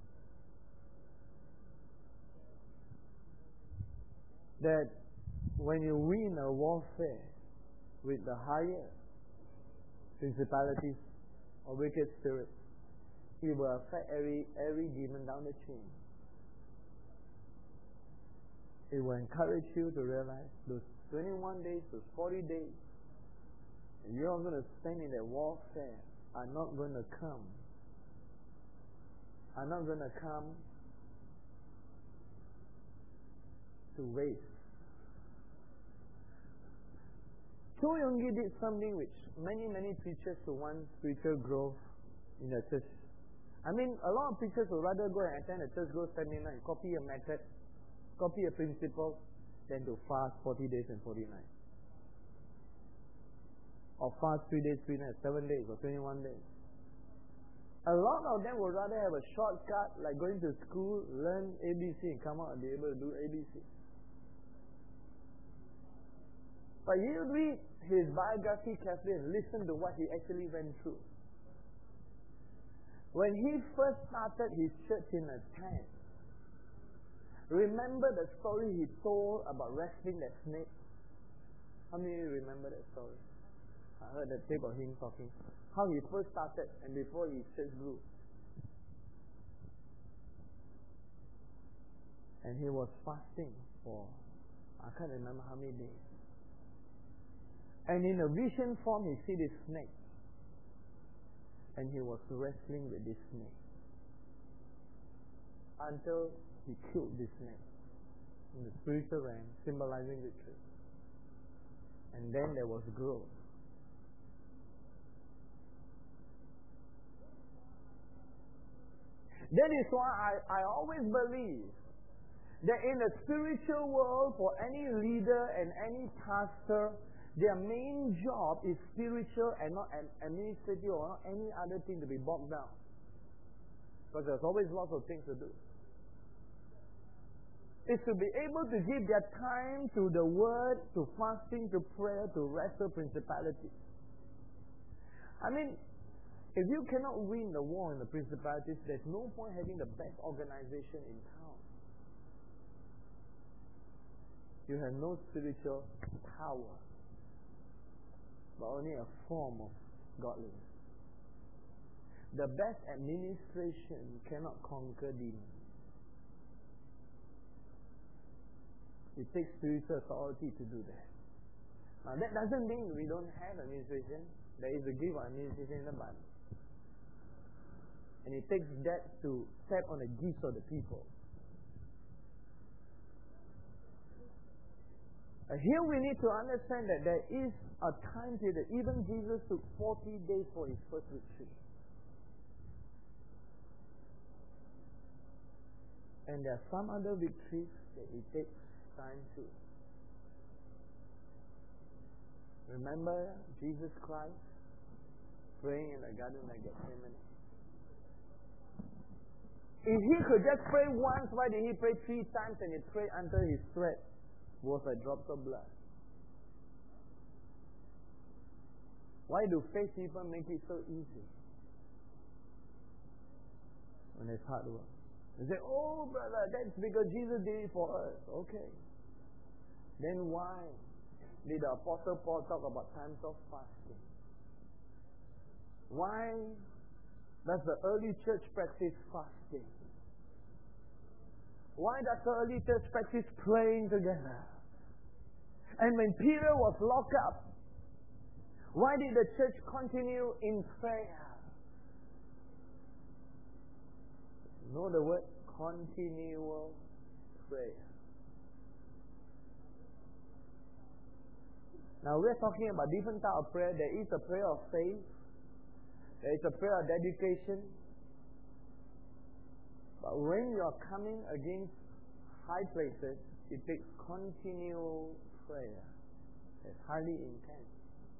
That when you win a warfare with the higher principalities or wicked spirits, it will affect every demon down the chain. It will encourage you to realize those 21 days, those 40 days, and you're going to spend in that warfare are not going to come. Are not going to come to waste. Cho Yong-gi did something which many preachers who want spiritual growth in the church. I mean, a lot of preachers would rather go and attend a church growth seminar and copy a method, copy a principle, than to fast 40 days and 40 nights. Or fast 3 days, 3 nights, 7 days, or 21 days. A lot of them would rather have a shortcut, like going to school, learn ABC, and come out and be able to do ABC. But you read his biography carefully and listen to what he actually went through. When he first started his church in a tent, remember the story he told about wrestling that snake? How many of you remember that story? I heard the tape of him talking. How he first started and before his church grew. And he was fasting for, I can't remember how many days. And in a vision form, he see this snake. And he was wrestling with this snake. Until he killed this snake. In the spiritual realm, symbolizing victory. And then there was growth. That is why I always believe that in the spiritual world, for any leader and any pastor, their main job is spiritual and not administrative or not any other thing to be bogged down. Because there's always lots of things to do. It's to be able to give their time to the word, to fasting, to prayer, to wrestle principalities. I mean, if you cannot win the war in the principalities, there's no point having the best organization in town. You have no spiritual power, but only a form of godliness. The best administration cannot conquer demons. It takes spiritual authority to do that. Now that doesn't mean we don't have administration. There is a gift of administration in the Bible. And it takes that to tap on the gifts of the people. Here we need to understand that there is a time period. Even Jesus took 40 days for his first retreat. And there are some other victories that it takes time too. Remember Jesus Christ praying in the Garden of Gethsemane? If he could just pray once, why did he pray 3 times and he prayed until his sweat was like drops of blood? Why do faith people make it so easy when it's hard work? They say, oh brother, that's because Jesus did it for us. Okay. Then why did the Apostle Paul talk about times of fasting? Why does the early church practice fasting? Why does the early church practice praying together? And when Peter was locked up, why did the church continue in prayer? Know the word? Continual prayer. Now we're talking about different type of prayer. There is a prayer of faith. There is a prayer of dedication. But when you are coming against high places, it takes continual prayer. It's highly intense.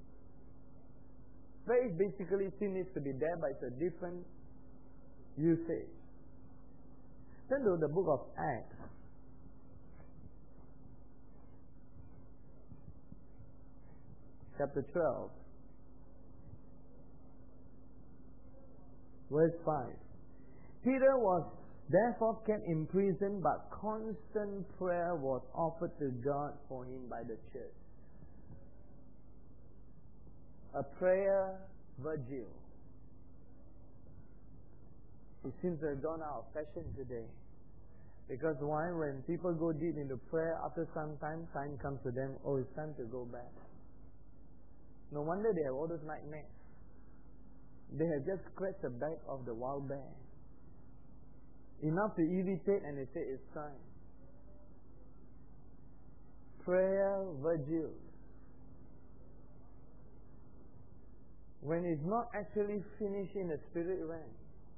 Faith basically still needs to be there, but it's a different usage. Turn to the book of Acts. Chapter 12. Verse 5. Peter was therefore kept in prison, but constant prayer was offered to God for him by the church. A prayer virgil. It seems to have gone out of fashion today. Because why? When people go deep into prayer, after some time, sign comes to them, oh, it's time to go back. No wonder they have all those nightmares. They have just scratched the back of the wild bear. Enough to irritate, and they say it's time. Prayer virgil. When it's not actually finished in the spirit realm,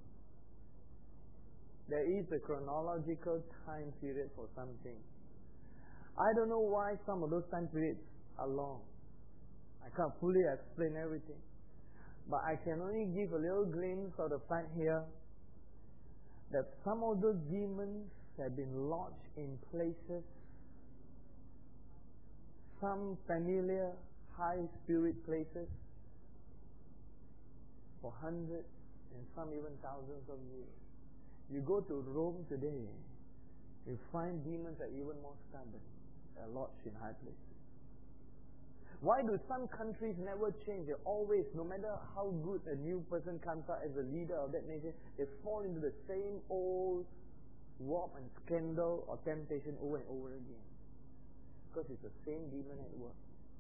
there is a chronological time period for something. I don't know why some of those time periods are long. I can't fully explain everything. But I can only give a little glimpse of the fact here that some of those demons have been lodged in places, some familiar high spirit places, for hundreds and some even thousands of years. You go to Rome today, you find demons are even more stubborn. They're lodged in high places. Why do some countries never change? They always, no matter how good a new person comes out as a leader of that nation, they fall into the same old warp and scandal or temptation over and over again. Because it's the same demon at work.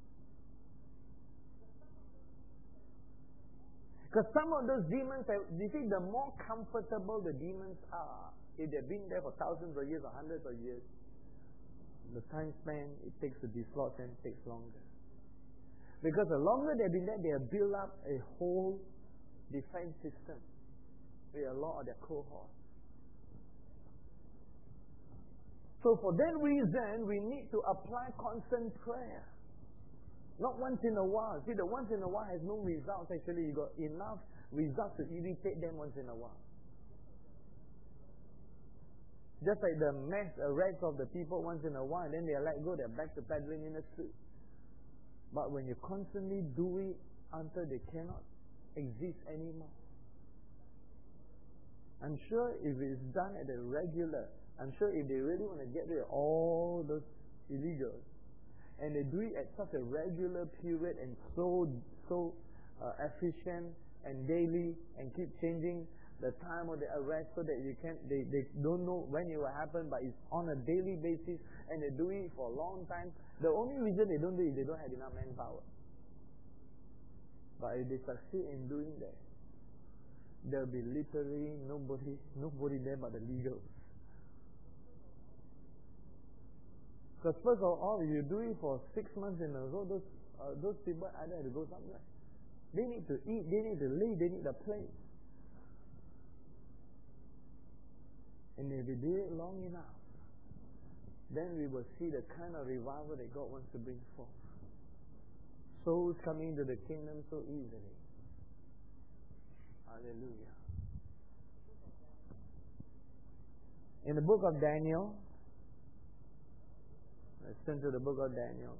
Because some of those demons, you see, the more comfortable the demons are, if they've been there for thousands of years or hundreds of years, the time span it takes to dislodge them takes longer. Because the longer they've been there, they have built up a whole defense system with a lot of their cohorts. So for that reason, we need to apply constant prayer. Not once in a while. See, the once in a while has no results. Actually, you got enough results to irritate them once in a while. Just like the mess, rags of the people once in a while, then they let go, they're back to peddling in the street. But when you constantly do it until they cannot exist anymore, I'm sure if it's done at a regular, I'm sure if they really want to get rid of all those illegals, and they do it at such a regular period and so efficient and daily and keep changing the time of the arrest so that they don't know when it will happen, but it's on a daily basis and they do it for a long time. The only reason they don't do it is they don't have enough manpower. But if they succeed in doing that, there will be literally nobody there but the legals. Because first of all, if you do it for 6 months in a row, those people either have to go somewhere. They need to eat, they need to live, they need a place. And if we do it long enough, then we will see the kind of revival that God wants to bring forth. souls coming to the kingdom so easily. Hallelujah. In the book of Daniel, let's turn to the book of Daniel.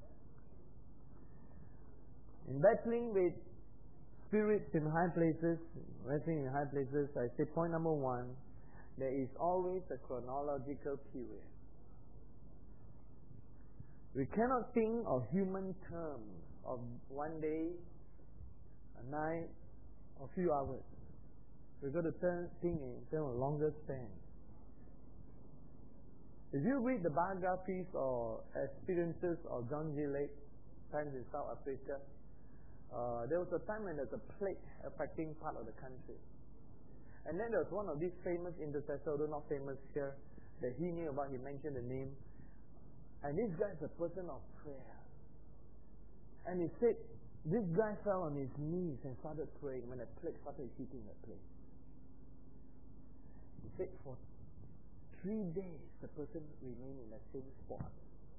In battling with spirits in high places, wrestling in high places, I say point number one, there is always a chronological period. We cannot think of human terms of one day, a night, or a few hours. We've got to think in terms of longer span. If you read the biographies or experiences of John G. Lake, times in South Africa, there was a time when there was a plague affecting part of the country. And then there was one of these famous intercessors, although not famous here, that he knew about, he mentioned the name. And this guy is a person of prayer. And he said, this guy fell on his knees and started praying when a plague started hitting the place. He said, for 3 days, the person remained in the same spot.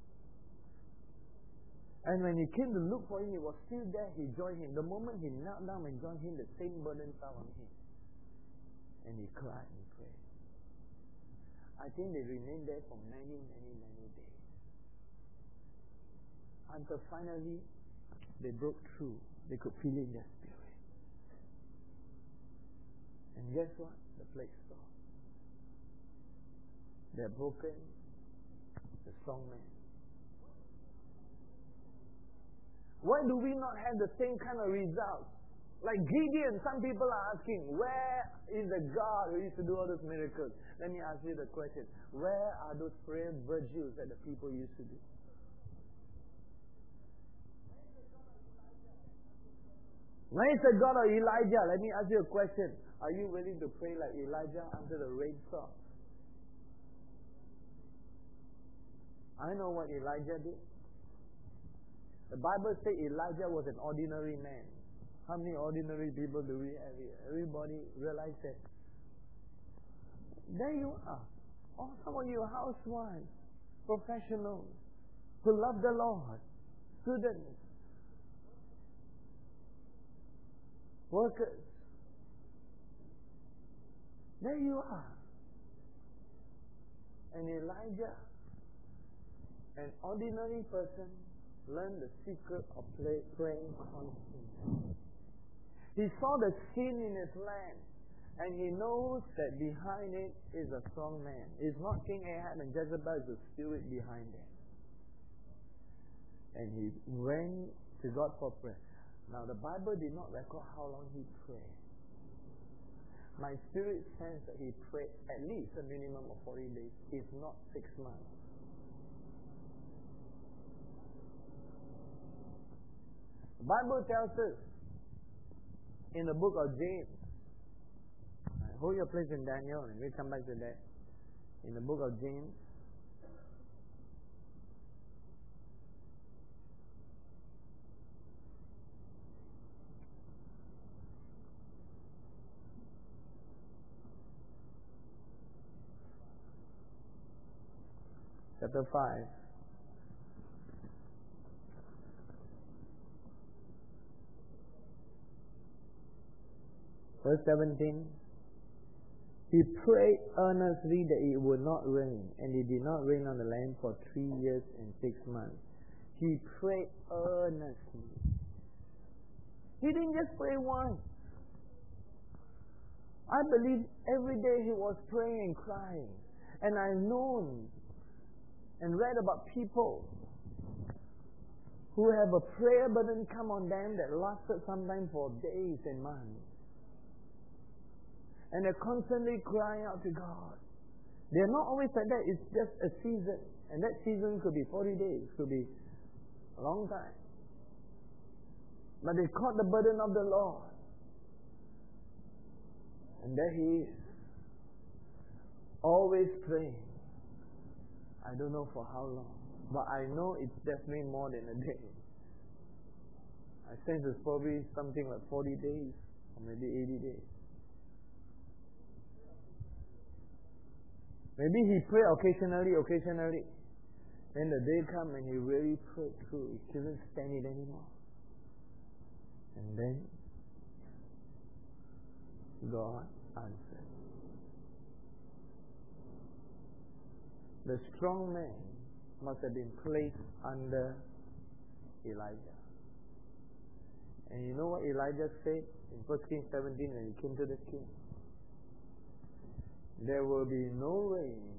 And when he came to look for him, he was still there. He joined him. The moment he knelt down and joined him, the same burden fell on him. And he cried and prayed. I think they remained there for many, many, many days. Until finally, they broke through. They could feel it in their spirit. And guess what? The plague stopped. They're broken. The strong man. Why do we not have the same kind of results? Like Gideon, some people are asking, where is the God who used to do all those miracles? Let me ask you the question. Where are those prayer virtues that the people used to do? Where is the God of Elijah? Let me ask you a question. Are you willing to pray like Elijah until the rain stops? I know what Elijah did. The Bible says Elijah was an ordinary man. How many ordinary people do we have here? Everybody realize that. There you are. Oh, some of you housewives, professionals, who love the Lord, students, workers. There you are. And Elijah, an ordinary person, learned the secret of praying constantly. He saw the sin in his land, and he knows that behind it is a strong man. It's not King Ahab and Jezebel, it's the spirit behind it. And he went to God for prayer. Now the Bible did not record how long he prayed. My spirit says that he prayed at least a minimum of 40 days, if not 6 months. The Bible tells us in the book of James, hold your place in Daniel and we'll come back to that. In the book of James, chapter 5. Verse 17, he prayed earnestly that it would not rain, and it did not rain on the land for 3 years and 6 months. He prayed earnestly. He didn't just pray once. I believe every day he was praying and crying. And I've known and read about people who have a prayer burden come on them that lasted sometimes for days and months. And they're constantly crying out to God. They're not always like that. It's just a season. And that season could be 40 days. Could be a long time. But they caught the burden of the Lord. And there he is. Always praying. I don't know for how long. But I know it's definitely more than a day. I sense it's probably something like 40 days. Or maybe 80 days. Maybe he prayed occasionally. Then the day comes and he really prayed through. He couldn't stand it anymore. And then God answered. The strong man must have been placed under Elijah. And you know what Elijah said in 1 Kings 17 when he came to the king? There will be no rain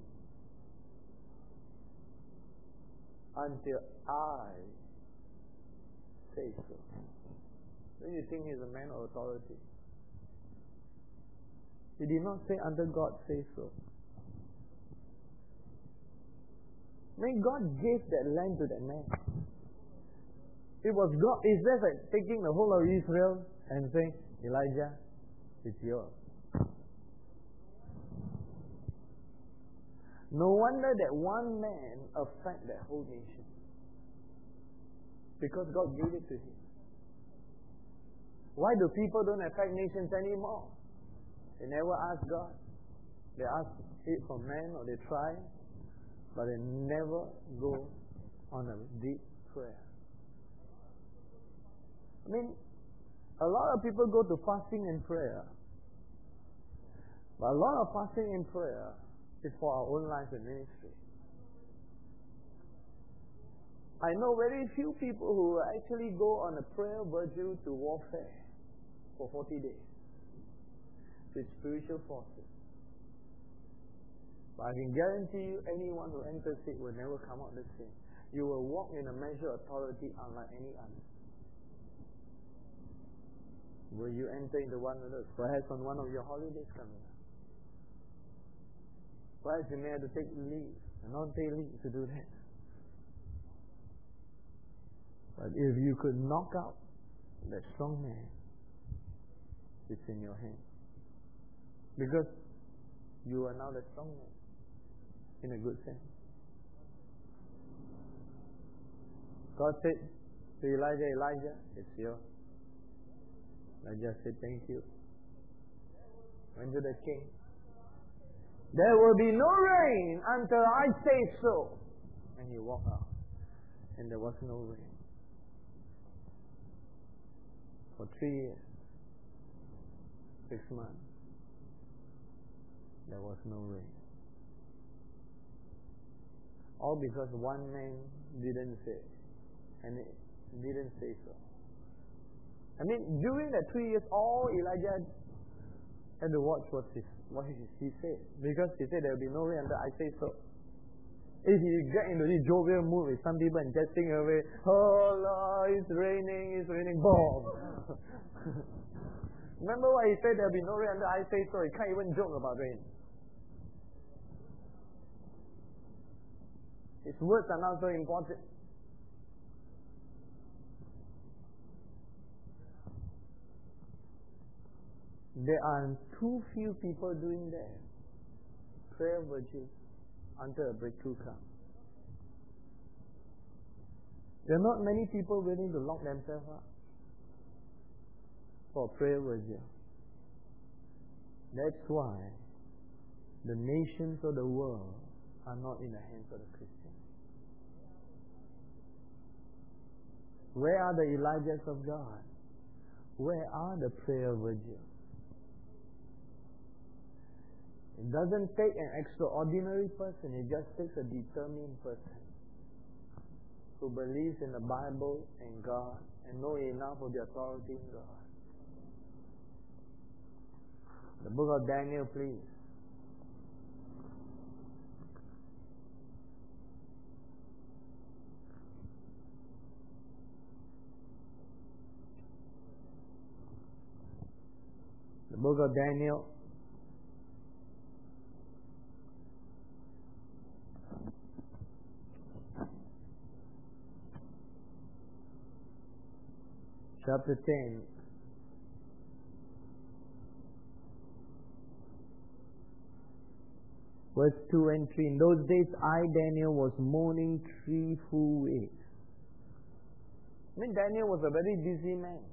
until I say so. Don't you think he's a man of authority? He did not say until God says so. When God gave that land to that man, it was God. It's just like taking the whole of Israel and saying, Elijah, it's yours. No wonder that one man affected that whole nation. Because God gave it to him. Why do people don't affect nations anymore? They never ask God. They ask it from man or they try, but they never go on a deep prayer. I mean, a lot of people go to fasting and prayer. But a lot of fasting and prayer is for our own life and ministry. I know very few people who actually go on a prayer virtue to warfare for 40 days with spiritual forces. But I can guarantee you anyone who enters it will never come out the same. You will walk in a measure of authority unlike any other. Will you enter into one of those? Perhaps on one of your holidays coming up. Perhaps you may have to take leave, and not take leave to do that. But if you could knock out that strong man, it's in your hand. Because you are now the strong man, in a good sense. God said to Elijah, Elijah, it's yours. Elijah said, thank you. Went to the king. There will be no rain until I say so. And he walked out. And there was no rain. For 3 years, 6 months, there was no rain. All because one man didn't say. And it didn't say so. I mean, during the 3 years, all Elijah had to watch what he said. Because he said there will be no rain until I say so. If you get into this jovial mood with some people and just sing away, oh Lord, it's raining, boom. Remember what he said, there will be no rain until I say so. He can't even joke about rain. His words are not so important. There are too few people doing that. Prayer virtue until a breakthrough comes. There are not many people willing to lock themselves up for prayer virtue. That's why the nations of the world are not in the hands of the Christians. Where are the Elijahs of God? Where are the prayer virtues? It doesn't take an extraordinary person, it just takes a determined person who believes in the Bible and God and know enough of the authority in God. The book of Daniel, please. The book of Daniel. Chapter 10. Verse 2 and 3. In those days I, Daniel, was mourning 3 full weeks. I mean, Daniel was a very busy man.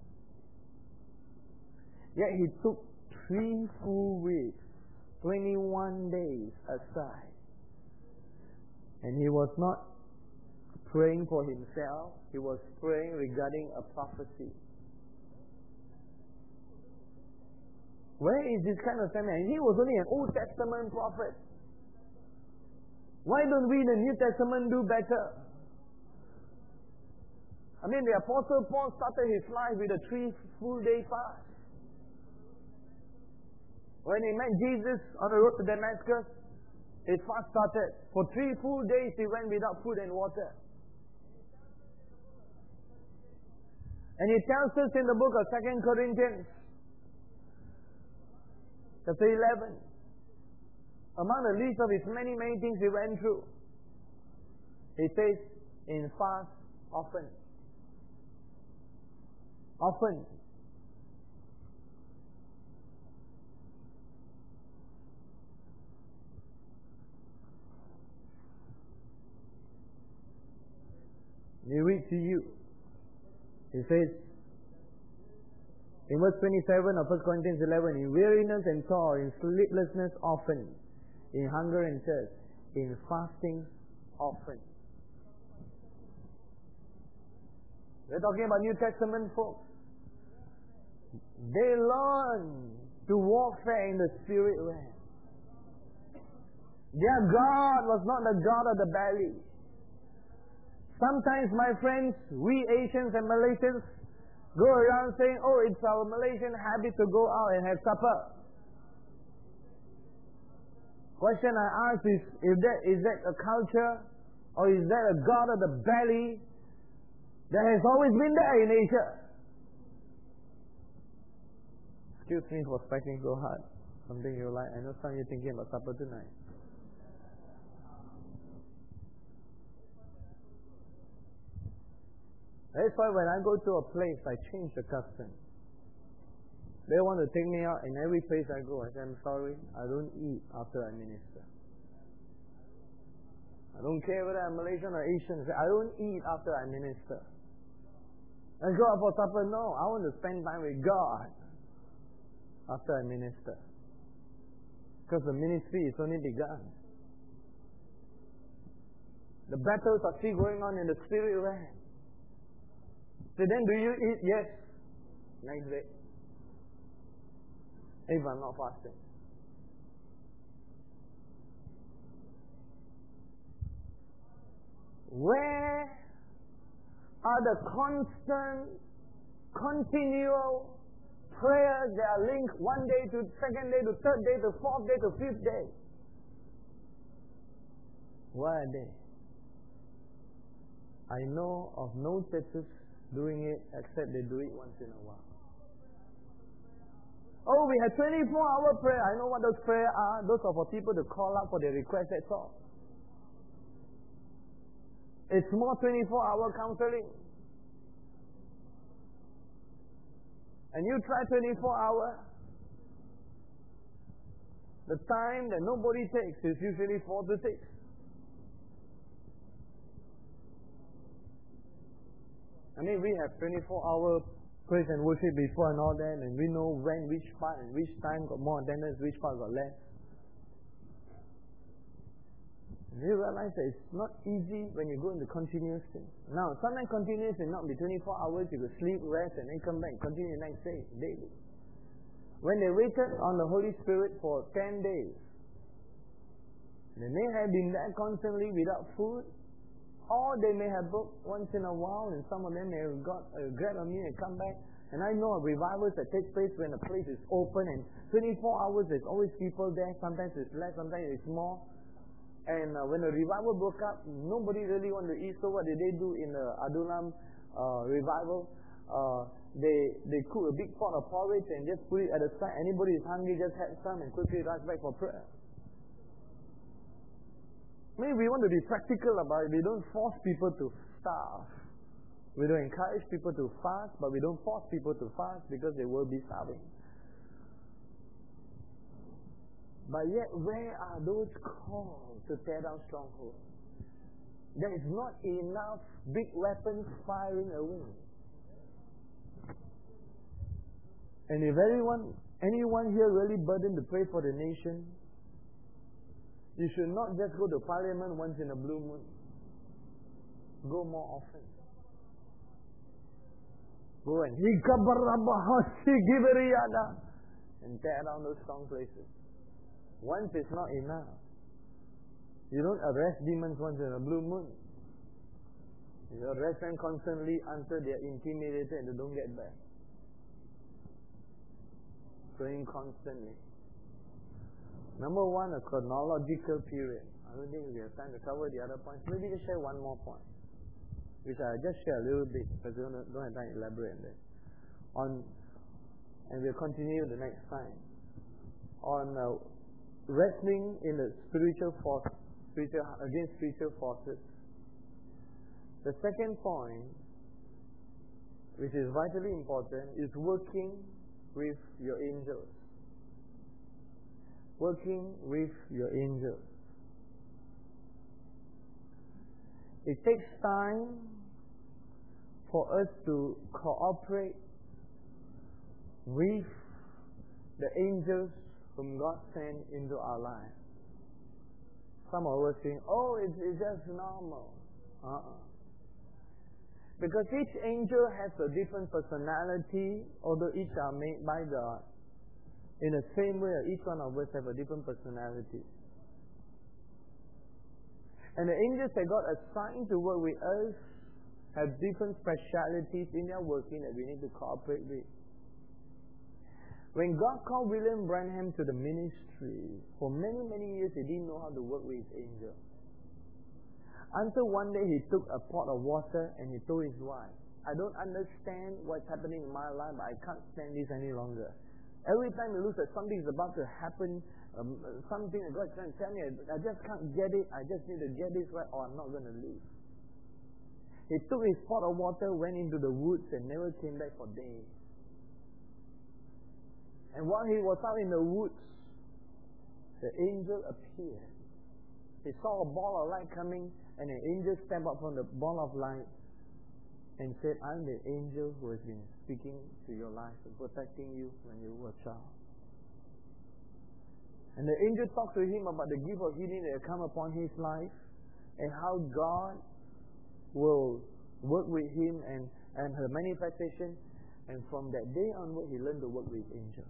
Yet he took 3 full weeks, 21 days aside. And he was not praying for himself. He was praying regarding a prophecy. Where is this kind of Samuel? He was only an Old Testament prophet. Why don't we in the New Testament do better? I mean, the Apostle Paul started his life with a 3 full day fast. When he met Jesus on the road to Damascus, his fast started. For 3 full days he went without food and water. And he tells us in the book of 2 Corinthians, chapter 11, among the list of his many, many things he went through, he says, in fast often. Often. He read to you. He says, in verse 27 of 1 Corinthians 11, in weariness and toil, in sleeplessness often, in hunger and thirst, in fasting often. We're talking about New Testament folks. They learn to warfare in the spirit realm. Their God was not the God of the belly. Sometimes, my friends, we Asians and Malaysians go around saying, oh, it's our Malaysian habit to go out and have supper. Question I ask is that a culture or is that a God of the belly that has always been there in Asia? Excuse me for striking so hard. Something you like. I know some of you thinking about supper tonight. That's why when I go to a place, I change the custom. They want to take me out, in every place I go, I say, I'm sorry, I don't eat after I minister. I don't care whether I'm Malaysian or Asian, I don't eat after I minister. Let's go out for supper. No, I want to spend time with God after I minister. Because the ministry is only begun. The battles are still going on in the spirit realm. So then do you eat? Yes. Next day. If I'm not fasting. Where are the constant, continual prayers that are linked one day to second day to third day to fourth day to fifth day? Where are they? I know of no churches doing it except they do it once in a while. Oh, we had 24-hour prayer. I know what those prayers are. Those are for people to call out for their request, that's all. It's more 24-hour counseling. And you try 24-hour. The time that nobody takes is usually 4 to 6. I mean, we have 24-hour praise and worship before and all that, and we know when, which part, and which time got more attendance, which part got less. And you realize that it's not easy when you go into continuous thing. Now, sometimes continuous may not be 24 hours, you could sleep, rest, and then come back, continue the next day, daily. When they waited on the Holy Spirit for 10 days, they may have been there constantly without food, or they may have booked once in a while, and some of them may have got a grab on me and come back. And I know of revivals that take place when the place is open, and 24 hours there's always people there. Sometimes it's less, sometimes it's more. And when the revival broke up, nobody really wanted to eat. So what did they do in the Adulam revival? They cook a big pot of porridge and just put it at the side. Anybody who's hungry just have some and quickly rush back for prayer. Maybe we want to be practical about it. We don't force people to starve. We don't encourage people to fast, but we don't force people to fast because they will be starving. But yet, where are those calls to tear down strongholds? There is not enough big weapons firing away. And if anyone here really burdened to pray for the nation, you should not just go to Parliament once in a blue moon. Go more often. Go and and tear down those strong places. Once is not enough. You don't arrest demons once in a blue moon. You arrest them constantly until they are intimidated and they don't get back. Praying constantly. Number one, a chronological period. I don't think we have time to cover the other points. Maybe just share one more point, which I just share a little bit because we don't have time to elaborate on this. And we'll continue the next time. On wrestling in the spiritual force, against spiritual forces. The second point, which is vitally important, is working with your angels. Working with your angels. It takes time for us to cooperate with the angels whom God sent into our lives. Some of us think, oh, it's just normal. Because each angel has a different personality, although each are made by God. In the same way, each one of us have a different personality. And the angels that God assigned to work with us have different specialities in their working that we need to cooperate with. When God called William Branham to the ministry, for many, many years he didn't know how to work with his angel. Until one day he took a pot of water and he told his wife, I don't understand what's happening in my life, but I can't stand this any longer. Every time it looks like something is about to happen, something that God is trying to tell me, I just can't get it, I just need to get this right or I'm not going to live. He took his pot of water, went into the woods and never came back for days. And while he was out in the woods, the angel appeared. He saw a ball of light coming, and an angel stepped up from the ball of light and said, I'm the angel who has been speaking to your life and protecting you when you were a child. And the angel talked to him about the gift of healing that had come upon his life and how God will work with him and her manifestation. And from that day onward, he learned to work with angels.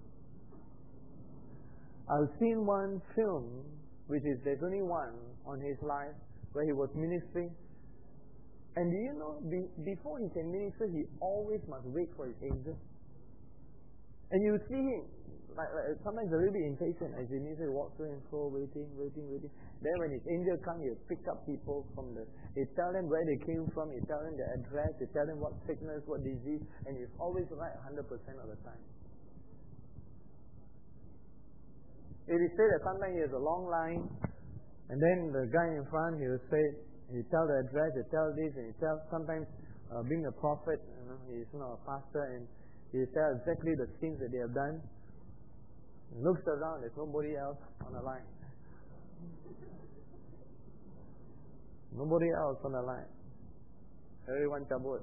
I've seen one film, which is there's only one on his life, where he was ministering. And do you know, before he can minister, he always must wait for his angel. And you see him, like sometimes a little bit impatient as he ministers, walks to and fro, waiting. Then when his angel comes, he'll pick up people from he tell them where they came from, he tell them their address, he tell them what sickness, what disease, and he's always right 100% of the time. It is said that sometimes he has a long line, and then the guy in front, he will say, he tell the address, he tell this, and he tell, sometimes being a prophet, he's not a pastor, and he tell exactly the things that they have done. He looks around, there's nobody else on the line. Nobody else on the line. Everyone cabut.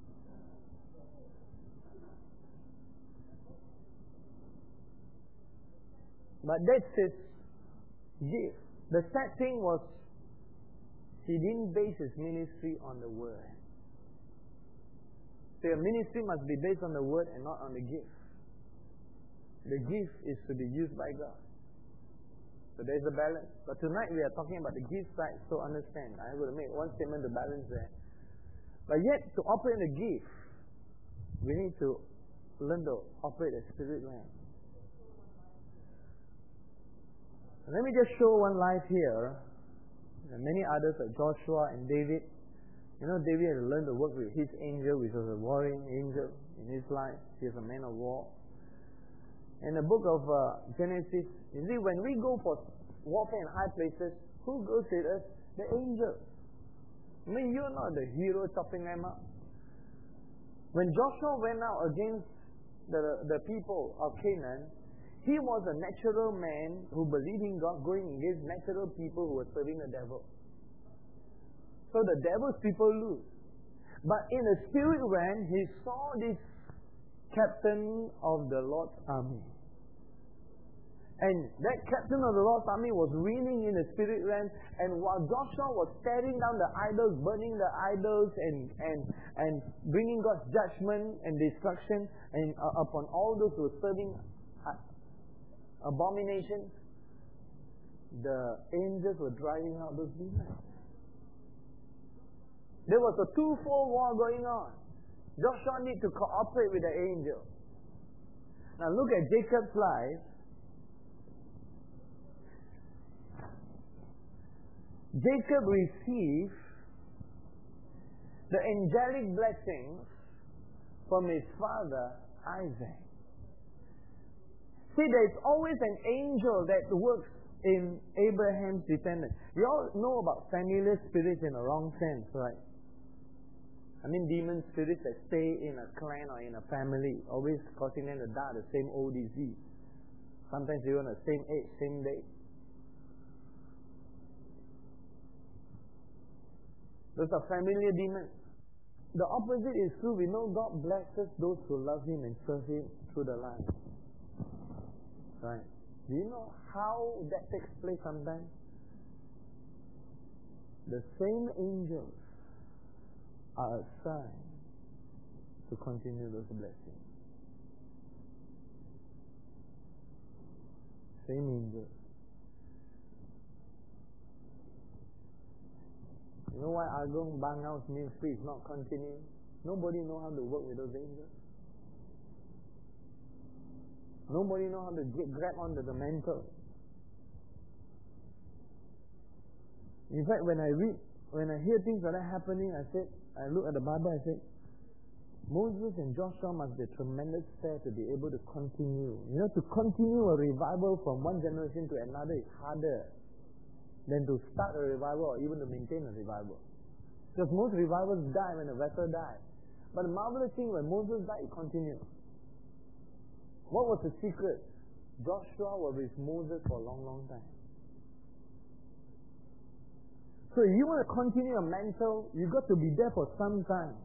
But that's his gift. The sad thing was, he didn't base his ministry on the word. So your ministry must be based on the word and not on the gift. The gift is to be used by God. So there's a balance. But tonight we are talking about the gift side, so understand. I'm going to make one statement to balance that. But yet, to operate the gift, we need to learn to operate the spirit realm. Let me just show one life here. And many others like Joshua and David. You know, David had to learn to work with his angel, which was a warring angel in his life. He is a man of war. In the book of Genesis, you see, when we go for warfare in high places, who goes with us? The angel. I mean, you're not the hero chopping them up. When Joshua went out against the people of Canaan, he was a natural man who believed in God, going against natural people who were serving the devil. So the devil's people lose. But in the spirit realm, he saw this captain of the Lord's army. And that captain of the Lord's army was reigning in the spirit realm. And while Joshua was tearing down the idols, burning the idols, and bringing God's judgment and destruction upon all those who were serving abominations, the angels were driving out those demons. There was a twofold war going on. Joshua needed to cooperate with the angel. Now look at Jacob's life. Jacob received the angelic blessings from his father Isaac. See, there's always an angel that works in Abraham's descendants. You all know about familiar spirits in a wrong sense, right? I mean demon spirits that stay in a clan or in a family, always causing them to die the same old disease. Sometimes even the same age, same day. Those are familiar demons. The opposite is true. We know God blesses those who love Him and serve Him through the life. Right? Do you know how that takes place sometimes? The same angels are assigned to continue those blessings. Same angels. You know why Agong Bangau's ministry is not continuing? Nobody knows how to work with those angels. Nobody knows how to grab onto the mantle. In fact, when I hear things like that happening, I look at the Bible, I said, Moses and Joshua must be a tremendous pair to be able to continue. You know, to continue a revival from one generation to another is harder than to start a revival or even to maintain a revival. Because most revivals die when a vessel dies. But the marvelous thing, when Moses died, it continued. What was the secret? Joshua was with Moses for a long, long time. So if you want to continue a mantle, you've got to be there for some time.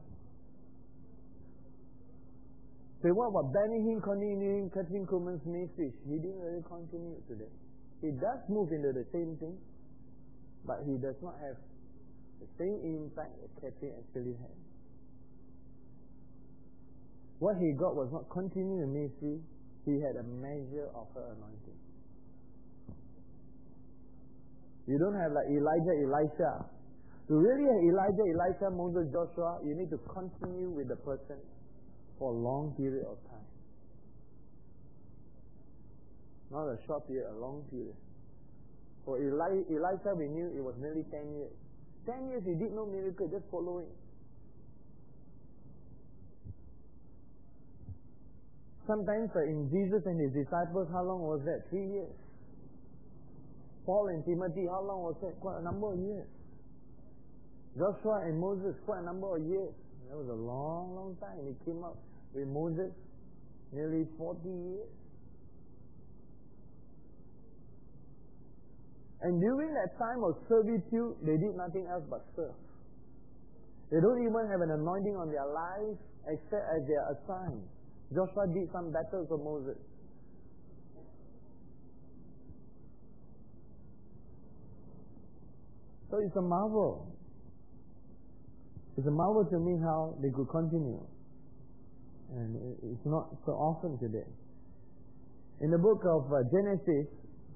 So what about Benny Hinn continuing Catherine Kuhlman's ministry? He didn't really continue today. He does move into the same thing, but he does not have the same impact that Catherine actually had. What he got was not continuing ministry, he had a measure of her anointing. You don't have like Elijah, Elisha. To really have Elijah, Elisha, Moses, Joshua, you need to continue with the person for a long period of time. Not a short period, a long period. For Elisha, we knew it was nearly 10 years. 10 years he did no miracle, just following. Sometimes in Jesus and His disciples, how long was that? 3 years. Paul and Timothy, how long was that? Quite a number of years. Joshua and Moses, quite a number of years. That was a long, long time. He came up with Moses, nearly 40 years. And during that time of servitude, they did nothing else but serve. They don't even have an anointing on their lives except as they are assigned. Joshua did some battles for Moses. So it's a marvel. It's a marvel to me how they could continue. And it's not so often today. In the book of Genesis,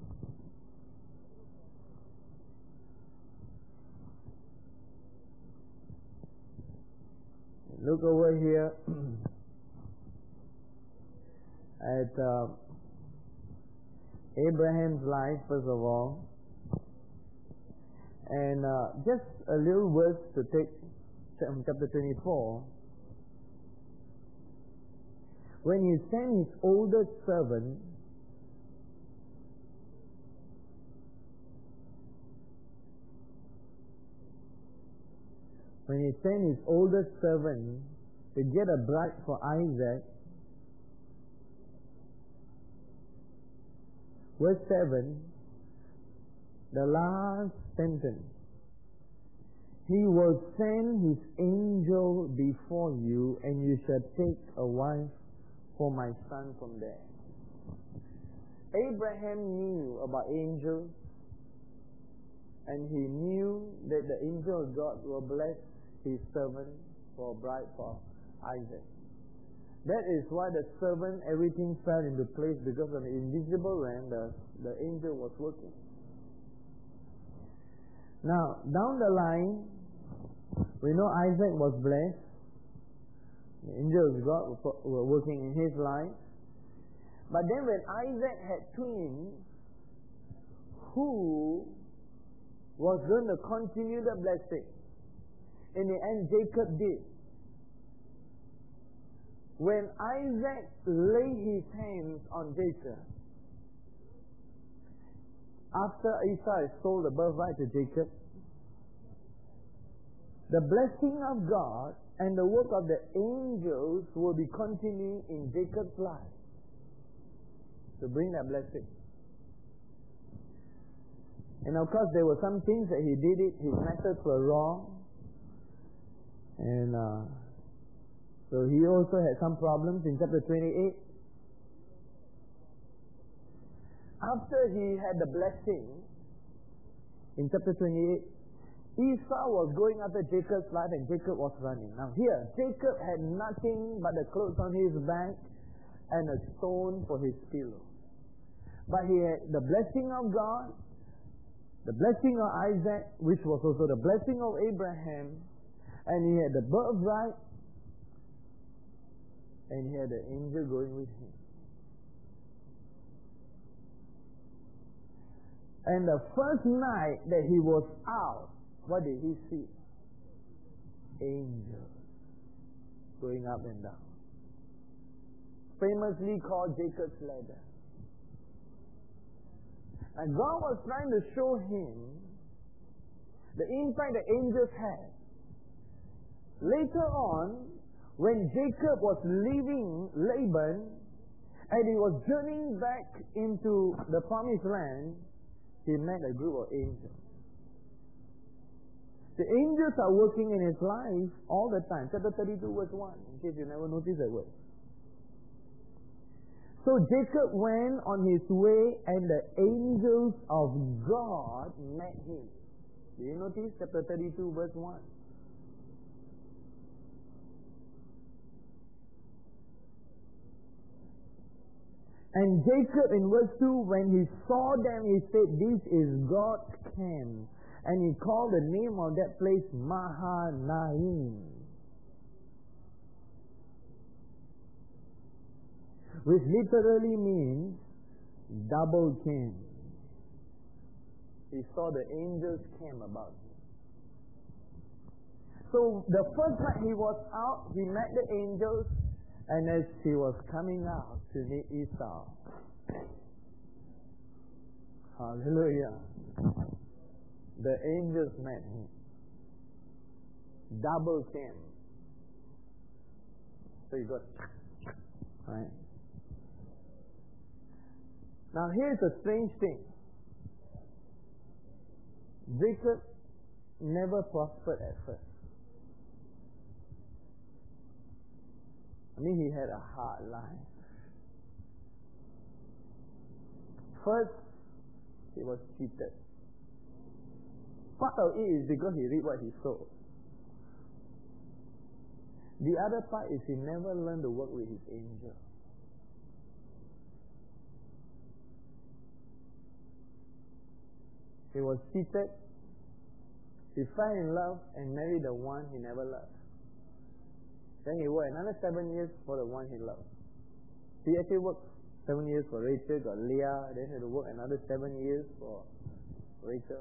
look over here at Abraham's life, first of all. And just a little verse to take from chapter 24. When he sent his oldest servant, to get a bride for Isaac, verse 7, the last sentence. He will send his angel before you, and you shall take a wife for my son from there. Abraham knew about angels, and he knew that the angel of God will bless his servant for a bride for Isaac. That is why the servant, everything fell into place, because of the invisible realm, the angel was working. Now, down the line, we know Isaac was blessed. The angels of God were working in his life. But then when Isaac had twins, who was going to continue the blessing? In the end, Jacob did. When Isaac laid his hands on Jacob, after Esau sold the birthright to Jacob, the blessing of God and the work of the angels will be continuing in Jacob's life to bring that blessing. And of course, there were some things that he did it, his methods were wrong. And so he also had some problems in chapter 28. After he had the blessing, in chapter 28, Esau was going after Jacob's life and Jacob was running. Now here, Jacob had nothing but the clothes on his back and a stone for his pillow. But he had the blessing of God, the blessing of Isaac, which was also the blessing of Abraham, and he had the birthright, and he had the angel going with him. And the first night that he was out, what did he see? Angels going up and down. Famously called Jacob's ladder. And God was trying to show him the impact the angels had. Later on, when Jacob was leaving Laban and he was journeying back into the promised land, he met a group of angels. The angels are working in his life all the time. Chapter 32 verse 1, in case you never noticed that word. So Jacob went on his way and the angels of God met him. Do you notice chapter 32 verse 1? And Jacob in verse 2, when he saw them, he said, "This is God's camp." And he called the name of that place Mahanaim, which literally means double camp. He saw the angels camp about him. So the first night he was out, he met the angels, and as he was coming out to meet Esau, hallelujah, the angels met him. Double camp. So you got, right? Now here's a strange thing. Jacob never prospered at first. I mean, he had a hard life. First, he was cheated. Part of it is because he reaped what he sowed. The other part is he never learned to work with his angel. He was cheated. He fell in love and married the one he never loved. Then he worked another 7 years for the one he loved. He actually worked 7 years for Rachel, got Leah, then he had to work another 7 years for Rachel.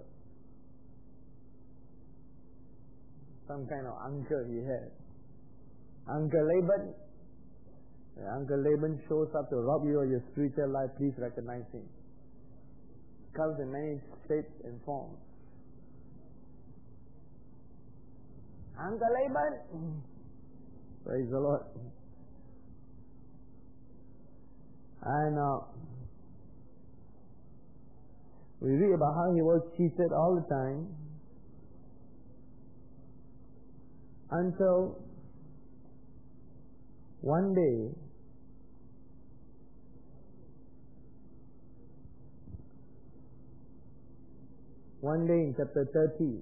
Some kind of uncle he had. Uncle Laban. When Uncle Laban shows up to rob you of your spiritual life, please recognize him. Comes in many shapes and forms. Uncle Laban. Praise the Lord. And we read about how he was cheated all the time until one day in chapter 30,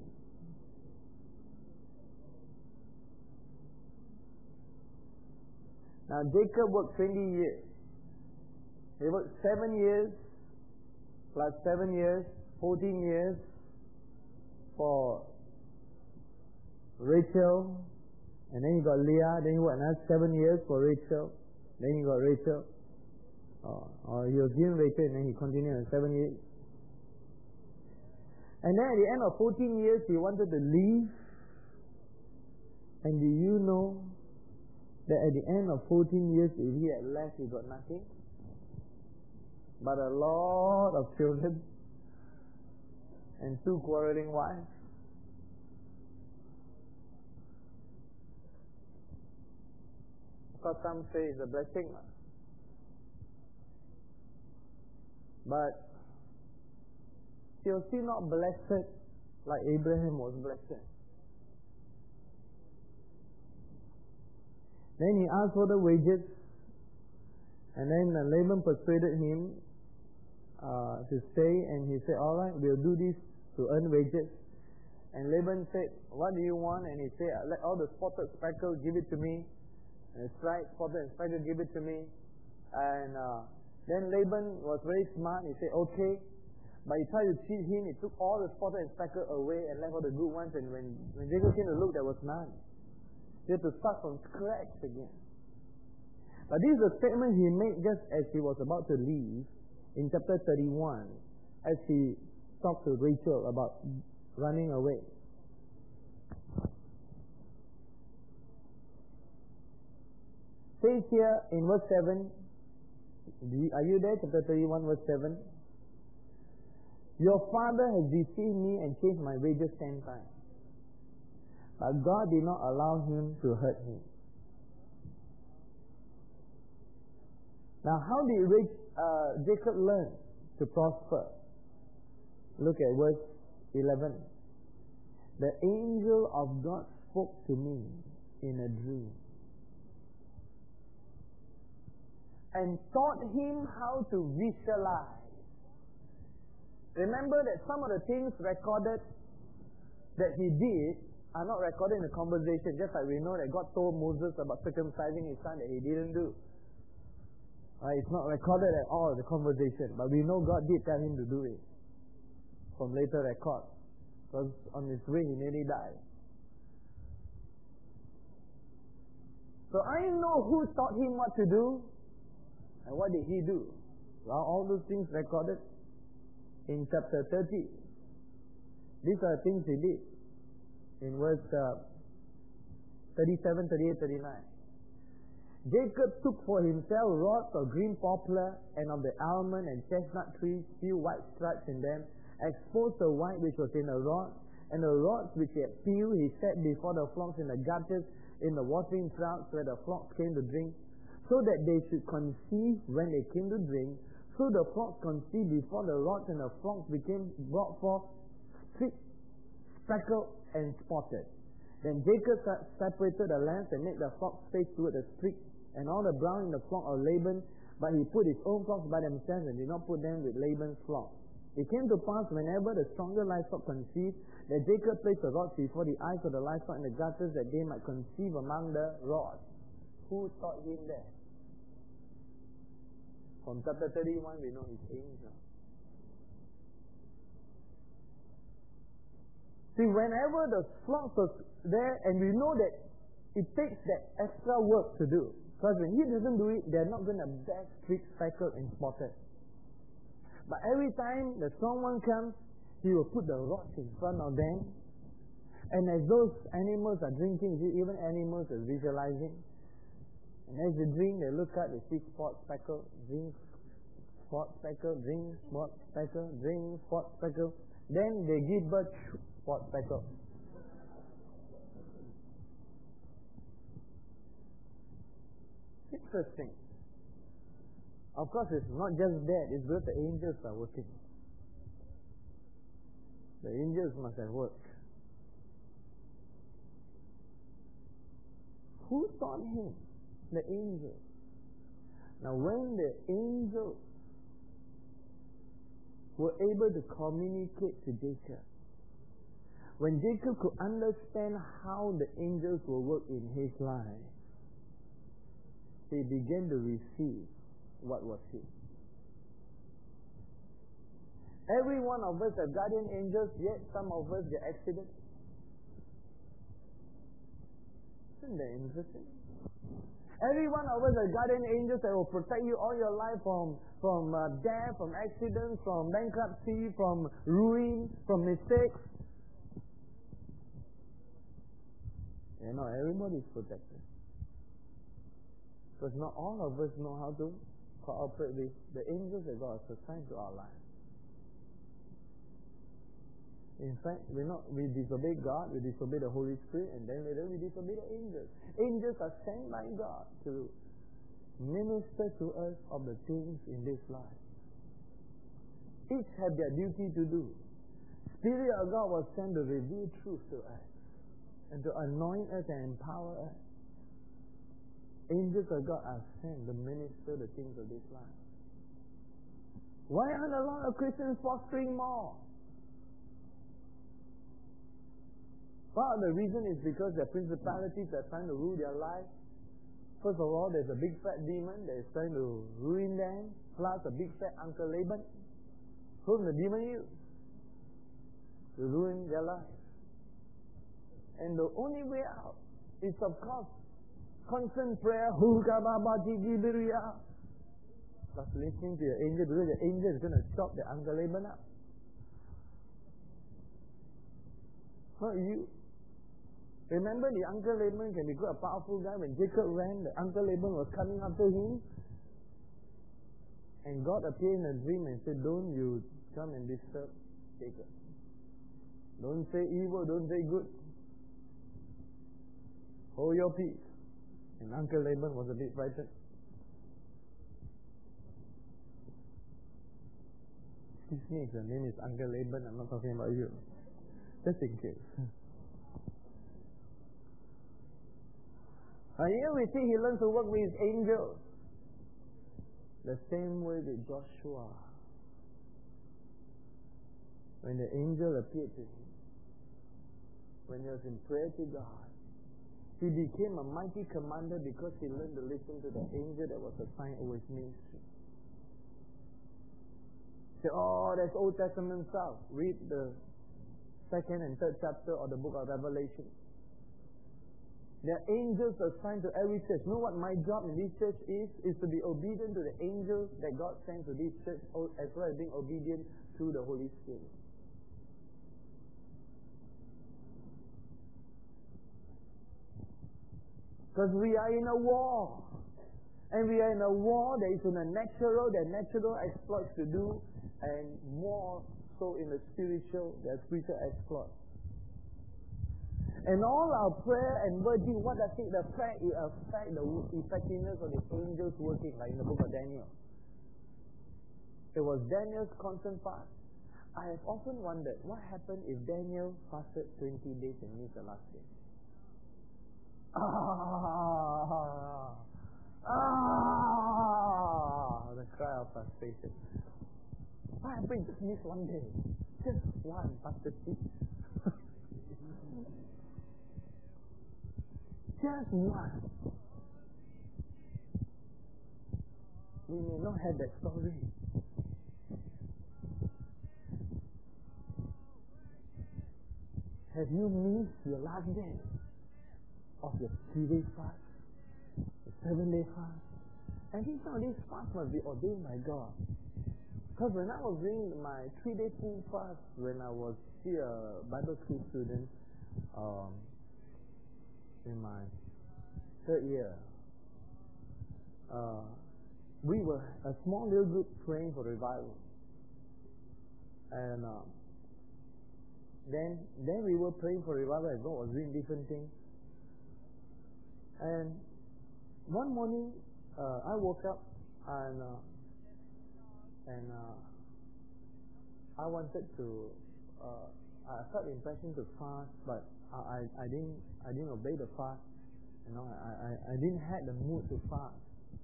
Now Jacob worked 20 years. He worked 7 years plus 7 years, 14 years for Rachel, and then he got Leah, then he worked another 7 years for Rachel, then he got Rachel. Or he was given Rachel and then he continued 7 years. And then at the end of 14 years he wanted to leave. And do you know that at the end of 14 years if he had left he got nothing but a lot of children and 2 quarreling wives? Because some say it's a blessing. But he was still not blessed like Abraham was blessed. Then he asked for the wages, and then Laban persuaded him to stay, and he said, alright, we'll do this to earn wages. And Laban said, what do you want? And he said, let all the spotted speckle, give it to me. And the striped spotted speckle, give it to me. And then Laban was very smart. He said, okay. But he tried to cheat him. He took all the spotted speckle away and left all the good ones. And when Jacob came to look, there was none. He had to start from scratch again. But this is a statement he made just as he was about to leave in chapter 31, as he talked to Rachel about running away. Says here in verse 7, are you there? Chapter 31, verse 7. Your father has deceived me and changed my wages 10 times. But God did not allow him to hurt him. Now, how did Jacob learn to prosper? Look at verse 11. The angel of God spoke to me in a dream and taught him how to visualize. Remember that some of the things recorded that he did are not recorded in the conversation, just like we know that God told Moses about circumcising his son that he didn't do. It's not recorded at all, the conversation, but we know God did tell him to do it from later records, because on his way he nearly died. So I know who taught him what to do, and what did he do. Well, all those things recorded in chapter 30. These are the things he did. In verse 37, 38, 39. Jacob took for himself rods of green poplar and of the almond and chestnut trees, few white stripes in them, exposed the white which was in the rod, and the rods which he had peeled he set before the flocks in the gutters in the watering troughs where the flocks came to drink, so that they should conceive when they came to drink. So the flocks conceived before the rods, and the flocks became brought forth streaked, speckled, and spotted. Then Jacob separated the lambs and made the flocks face toward the streak, and all the brown in the flock of Laban, but he put his own flocks by themselves and did not put them with Laban's flock. It came to pass whenever the stronger livestock conceived, that Jacob placed the rods before the eyes of the livestock in the gutters, that they might conceive among the rods. Who taught him that? From chapter 31 we know his angel. See, whenever the flocks was there, and we know that it takes that extra work to do. Because when he doesn't do it, they're not going to bear streaked, speckled, and spotted. But every time the strong one comes, he will put the rods in front of them. And as those animals are drinking, even animals are visualizing. And as they drink, they look out, they see spot, speckle, drink, spot, speckle, drink, spot, speckle, drink, spot, speckle. Then they give birth, spot, speckle. Interesting. Of course, it's not just that, it's because the angels are working. The angels must have worked. Who taught him? The angels. Now, when the angels were able to communicate to Jacob, when Jacob could understand how the angels will work in his life, he began to receive what was his. Every one of us have guardian angels, yet some of us get accidents. Isn't that interesting? Every one of us are guardian angels that will protect you all your life from death, from accidents, from bankruptcy, from ruin, from mistakes. You know, everybody is protected. Because not all of us know how to cooperate with the angels that God has assigned to our lives. In fact, we disobey God, we disobey the Holy Spirit, and then later we disobey the angels. Angels are sent by God to minister to us of the things in this life. Each have their duty to do. Spirit of God was sent to reveal truth to us and to anoint us and empower us. Angels of God are sent to minister the things of this life. Why aren't a lot of Christians fostering more? Part of the reason is because the principalities are trying to rule their life. First of all, there's a big fat demon that is trying to ruin them, plus a big fat Uncle Laban. Whom the demon use to ruin their life. And the only way out is, of course, constant prayer, plus listening to your angel, because the angel is going to chop the Uncle Laban up. Not you. Remember, the Uncle Laban can be quite a powerful guy. When Jacob ran, the Uncle Laban was coming after him. And God appeared in a dream and said, don't you come and disturb Jacob. Don't say evil, don't say good. Hold your peace. And Uncle Laban was a bit frightened. Excuse me, if your name is Uncle Laban, I'm not talking about you. Just in case. And here we see he learns to work with his angels. The same way with Joshua. When the angel appeared to him, when he was in prayer to God, he became a mighty commander because he learned to listen to the angel that was assigned over his ministry. Say, oh, that's Old Testament stuff. Read the 2nd and 3rd chapter of the book of Revelation. There are angels assigned to every church. Know what my job in this church is? Is to be obedient to the angels that God sent to this church, as well as being obedient to the Holy Spirit. Because we are in a war. And we are in a war that is in the natural, there are natural exploits to do, and more so in the spiritual, there are spiritual exploits. And all our prayer and word, what does it affect? It affects the effectiveness of the angels working, like in the book of Daniel. It was Daniel's constant fast. I have often wondered, what happened if Daniel fasted 20 days and missed the last day? The cry of frustration. What happened? Just miss one day. Just one, Pastor T. Just one. We may not have that story. Have you missed your last day of your 3-day fast? The 7-day fast? I think some of these fasts must be ordained by God. Because when I was doing my 3-day full fast, when I was still a Bible school student, in my 3rd year, we were a small little group praying for revival. And then we were praying for revival and God was doing different things. And one morning, I woke up and I wanted to, I felt the impression to fast, but I didn't obey the fast. You know, I didn't have the mood to fast.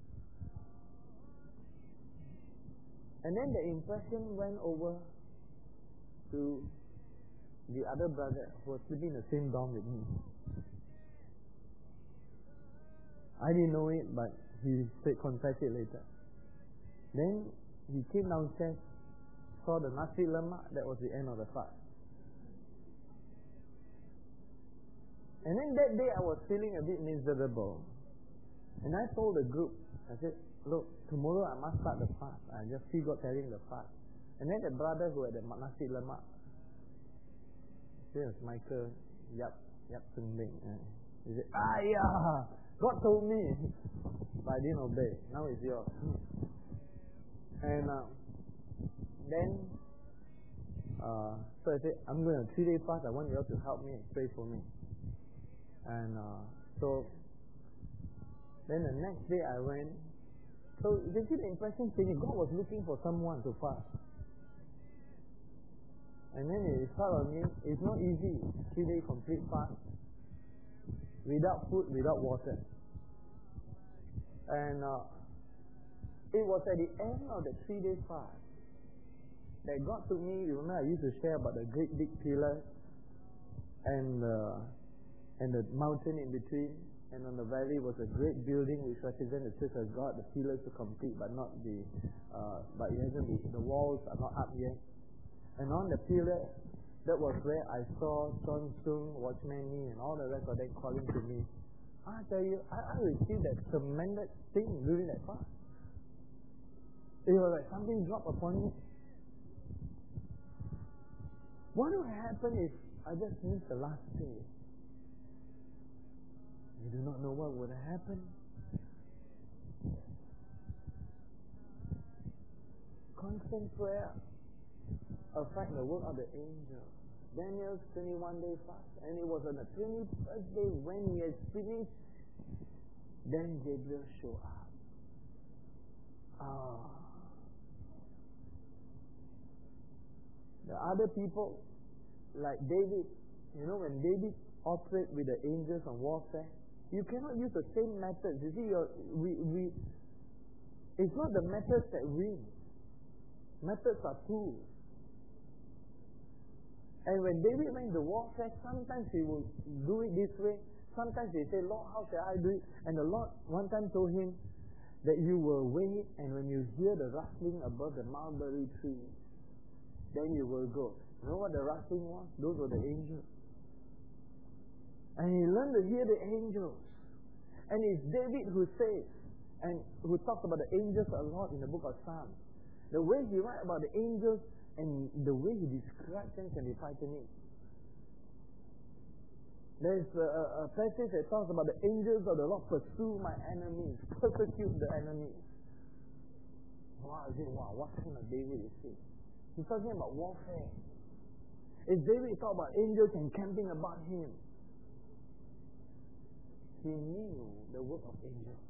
And then the impression went over to the other brother who was sleeping in the same dorm with me. I didn't know it, but he said, confess it later. Then he came downstairs, saw the nasi lemak, that was the end of the fast. And then that day I was feeling a bit miserable. And I told the group, I said, look, tomorrow I must start the fast. I just feel God telling the fast. And then the brother who had the nasi lemak, his name was Michael Yap Seng Beng. He said, yeah, God told me. But I didn't obey. Now it's yours. And then, so I said, I'm going to 3-day fast. I want you all to help me and pray for me. And so, then the next day I went. So you can see the impression changing. God was looking for someone to fast. And then it fell on me. It's not easy. 3-day complete fast. Without food, without water. And it was at the end of the 3-day fast that God took me. You know, I used to share about the great big pillar and the mountain in between, and on the valley was a great building which represented the church of God. The pillars are complete, but not but it hasn't been, the walls are not up yet. And on the pillar, that was where I saw Chon Sung, Watchman Nee, and all the rest of them calling to me. I tell you, I received that tremendous thing during that fast. It was like something dropped upon me. What would happen if I just missed the last day? You do not know what would happen. Constant prayer affect the work of the angel. Daniel's 21-day fast, and it was on the 21st day when he had finished, then Gabriel showed up. The other people, like David, you know, when David operated with the angels on warfare, you cannot use the same methods. You see, it's not the methods that win. Methods are tools. And when David went to warfare, sometimes he would do it this way. Sometimes he say, Lord, how shall I do it? And the Lord one time told him that you will wait, and when you hear the rustling above the mulberry tree, then you will go. You know what the rustling was? Those were the angels. And he learned to hear the angels. And it's David who says, and who talks about the angels a lot in the book of Psalms. The way he writes about the angels and the way he describes them can be frightening. There's a passage that talks about the angels of the Lord pursue my enemies, persecute the enemies. Wow, I say, wow, what kind of David is he? He's talking about warfare. If David talked about angels encamping about him, he knew the work of angels.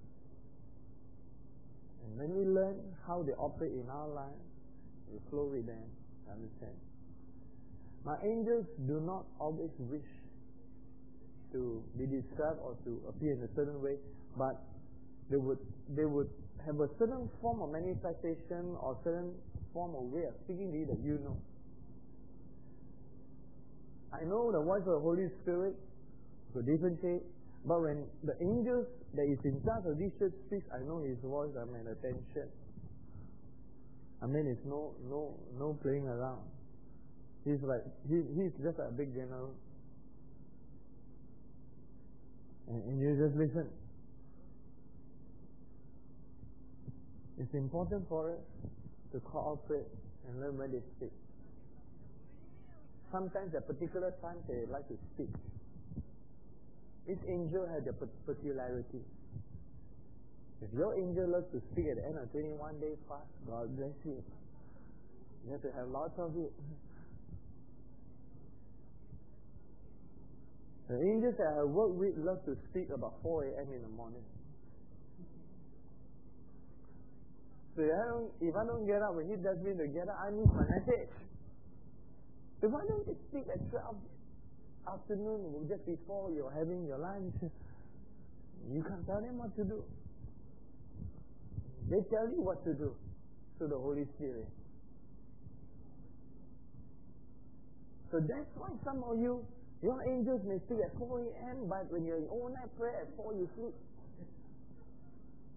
And when we learn how they operate in our lives, we flow with them, understand. My angels do not always wish to be described or to appear in a certain way, but they would have a certain form of manifestation or certain form of way of speaking to you that you know. I know the voice of the Holy Spirit to differentiate, but when the angels that is in charge of this church speaks, I know his voice, I'm at attention. I mean, it's no playing around. He's just like a big general. And you just listen. It's important for us to cooperate and learn when they speak. Sometimes at particular times they like to speak. Each angel has their peculiarity. If your angel loves to speak at the end of 21-day fast, God bless you. You have to have lots of it. The angels that I work with love to speak about 4 a.m. in the morning. So if I don't get up, when he tells me to get up, I miss my message. So why don't you speak at 12 afternoon, just before you're having your lunch? You can't tell them what to do. They tell you what to do through the Holy Spirit. So that's why some of you, your angels may speak at 4 a.m., but when you're in all-night prayer at 4, you sleep.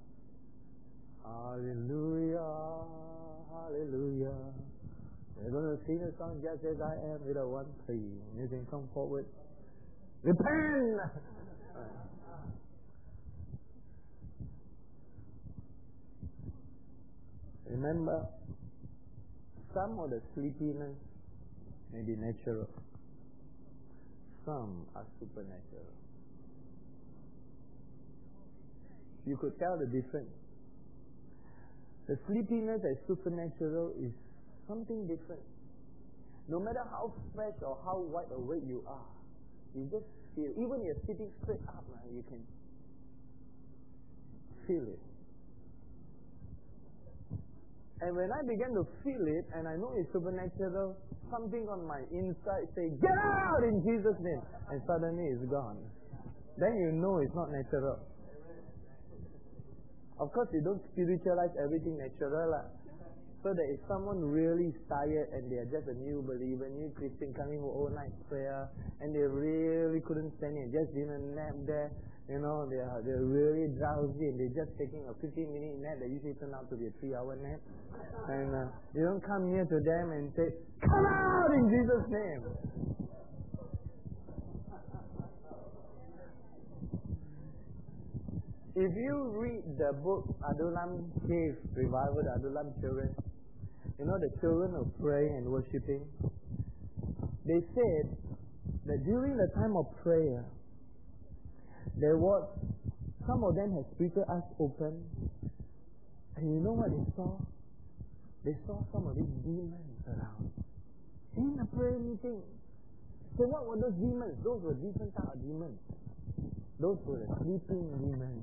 Hallelujah, hallelujah. We're going to sing a song just as I am with a one plea. You can come forward. Repent! Remember, some of the sleepiness may be natural. Some are supernatural. You could tell the difference. The sleepiness that's supernatural is something different. No matter how fresh or how wide awake you are, you just feel, even you're sitting straight up, you can feel it. And when I began to feel it, and I know it's supernatural, something on my inside say, get out in Jesus' name. And suddenly it's gone. Then you know it's not natural. Of course, you don't spiritualize everything natural. So that if someone really is tired and they are just a new believer, new Christian coming for all night prayer, and they really couldn't stand it, just didn't nap there, they're really drowsy and they're just taking a 15-minute nap that usually turn out to be a 3-hour nap. And you don't come near to them and say, come out in Jesus' name. If you read the book Adullam Cave Revival, the Adullam children, the children of praying and worshipping, they said that during the time of prayer, there was, some of them had spiritual eyes open, and you know what they saw? They saw some of these demons around. In the prayer meeting. So what were those demons? Those were different type of demons. Those were the sleeping demons.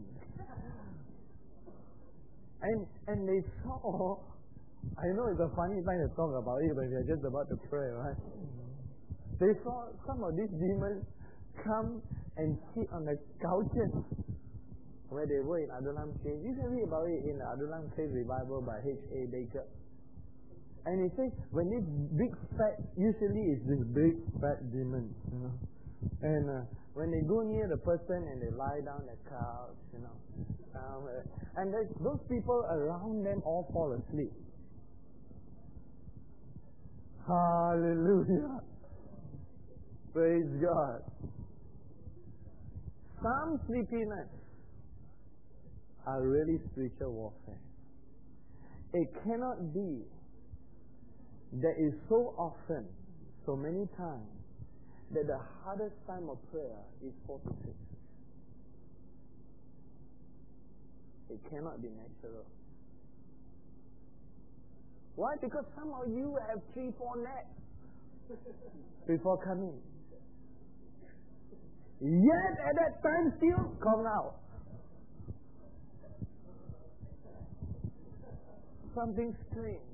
And they saw, I know it's a funny time to talk about it, but we are just about to pray, right? They saw some of these demons come and sit on the couches where they were in Adullam Cave. You can read about it in the Adullam Cave Revival by H.A. Baker. And he says, when this big fat, usually it's this big fat demon, and when they go near the person and they lie down on the couch, and those people around them all fall asleep. Hallelujah. Praise God. Some sleepiness are really spiritual warfare. It cannot be that is so often, so many times, that the hardest time of prayer is 4 to 6. It cannot be natural. Why? Because some of you have 3-4 naps before coming. Yet at that time still come out. Something strange.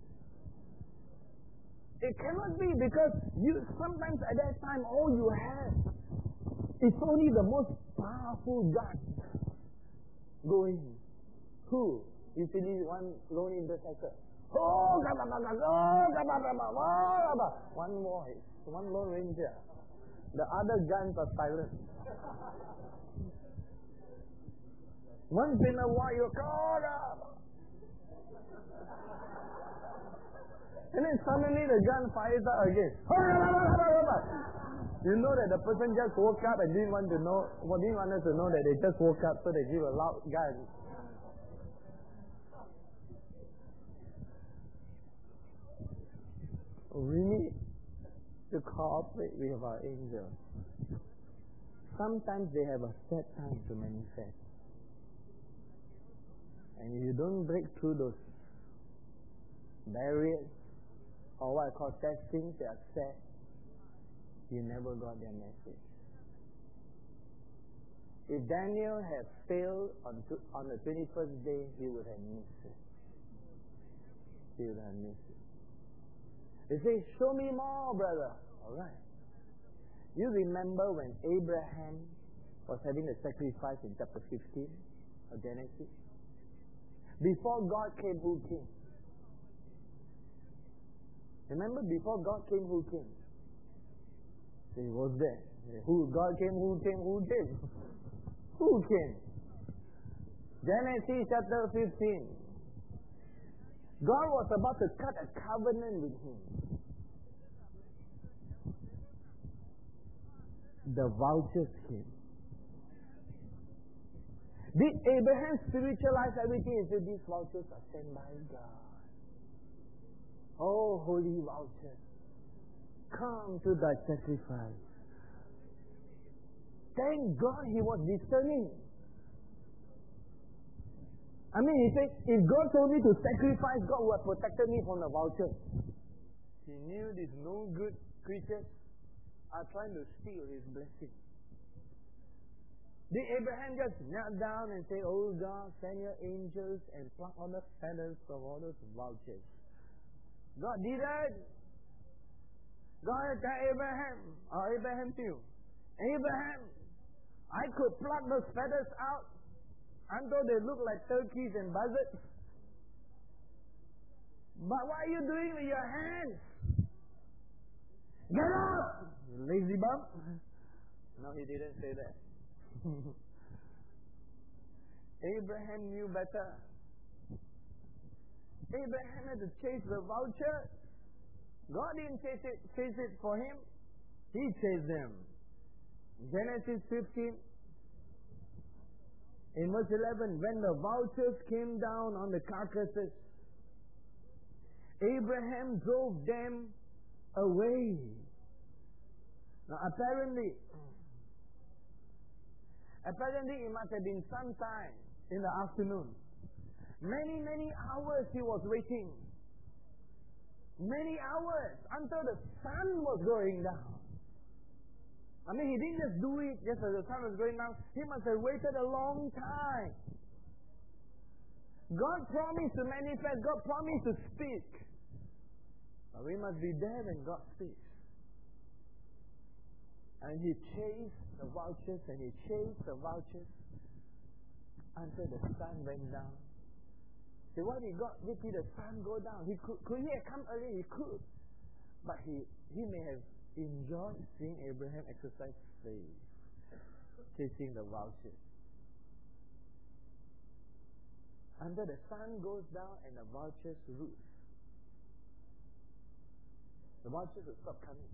It cannot be because you sometimes at that time all you have is only the most powerful gun going. Who? Usually one lone intercessor. One voice, one lone ranger. The other guns are silent. Once in a while you call up. And then suddenly the gun fires out again. You know that the person just woke up and didn't want us to know that they just woke up, so they give a loud gun. We need to cooperate with our angels. Sometimes they have a set time to manifest. And if you don't break through those barriers, or what I call testings, they are set, you never got their message. If Daniel had failed on the 21st day, he would have missed it. He would have missed it. They say, show me more, brother. All right. You remember when Abraham was having the sacrifice in chapter 15 of Genesis? Before God came, who came? Remember, before God came, who came? He was there. God came, who came, who came? Who came? Genesis chapter 15. God was about to cut a covenant with him. The vouchers came. Did Abraham spiritualize everything and say, these vouchers are sent by God? Oh, holy vouchers, come to thy sacrifice. Thank God he was discerning. I mean, he said, if God told me to sacrifice, God would have protected me from the voucher. He knew these no good creatures are trying to steal his blessing. Did Abraham just kneel down and say, oh God, send your angels and pluck all the feathers of all those vultures? God did that. God tell Abraham too. Abraham, I could pluck those feathers out until they look like turkeys and buzzards. But what are you doing with your hands? Get up! You lazy bum. No, he didn't say that. Abraham knew better. Abraham had to chase the vulture. God didn't chase it for him. He chased them. Genesis 15. In verse 11, when the vultures came down on the carcasses, Abraham drove them away. Now apparently it must have been sometime in the afternoon. Many hours he was waiting. Many hours until the sun was going down. I mean, he didn't just do it just as the sun was going down. He must have waited a long time. God promised to manifest. God promised to speak. But we must be there when God speaks. And he chased the vultures and he chased the vultures until the sun went down. See, why did the sun go down? Could he have come earlier? He could. But he may have enjoyed seeing Abraham exercise faith, chasing the vultures. Until the sun goes down and the vultures roost. The vultures will stop coming.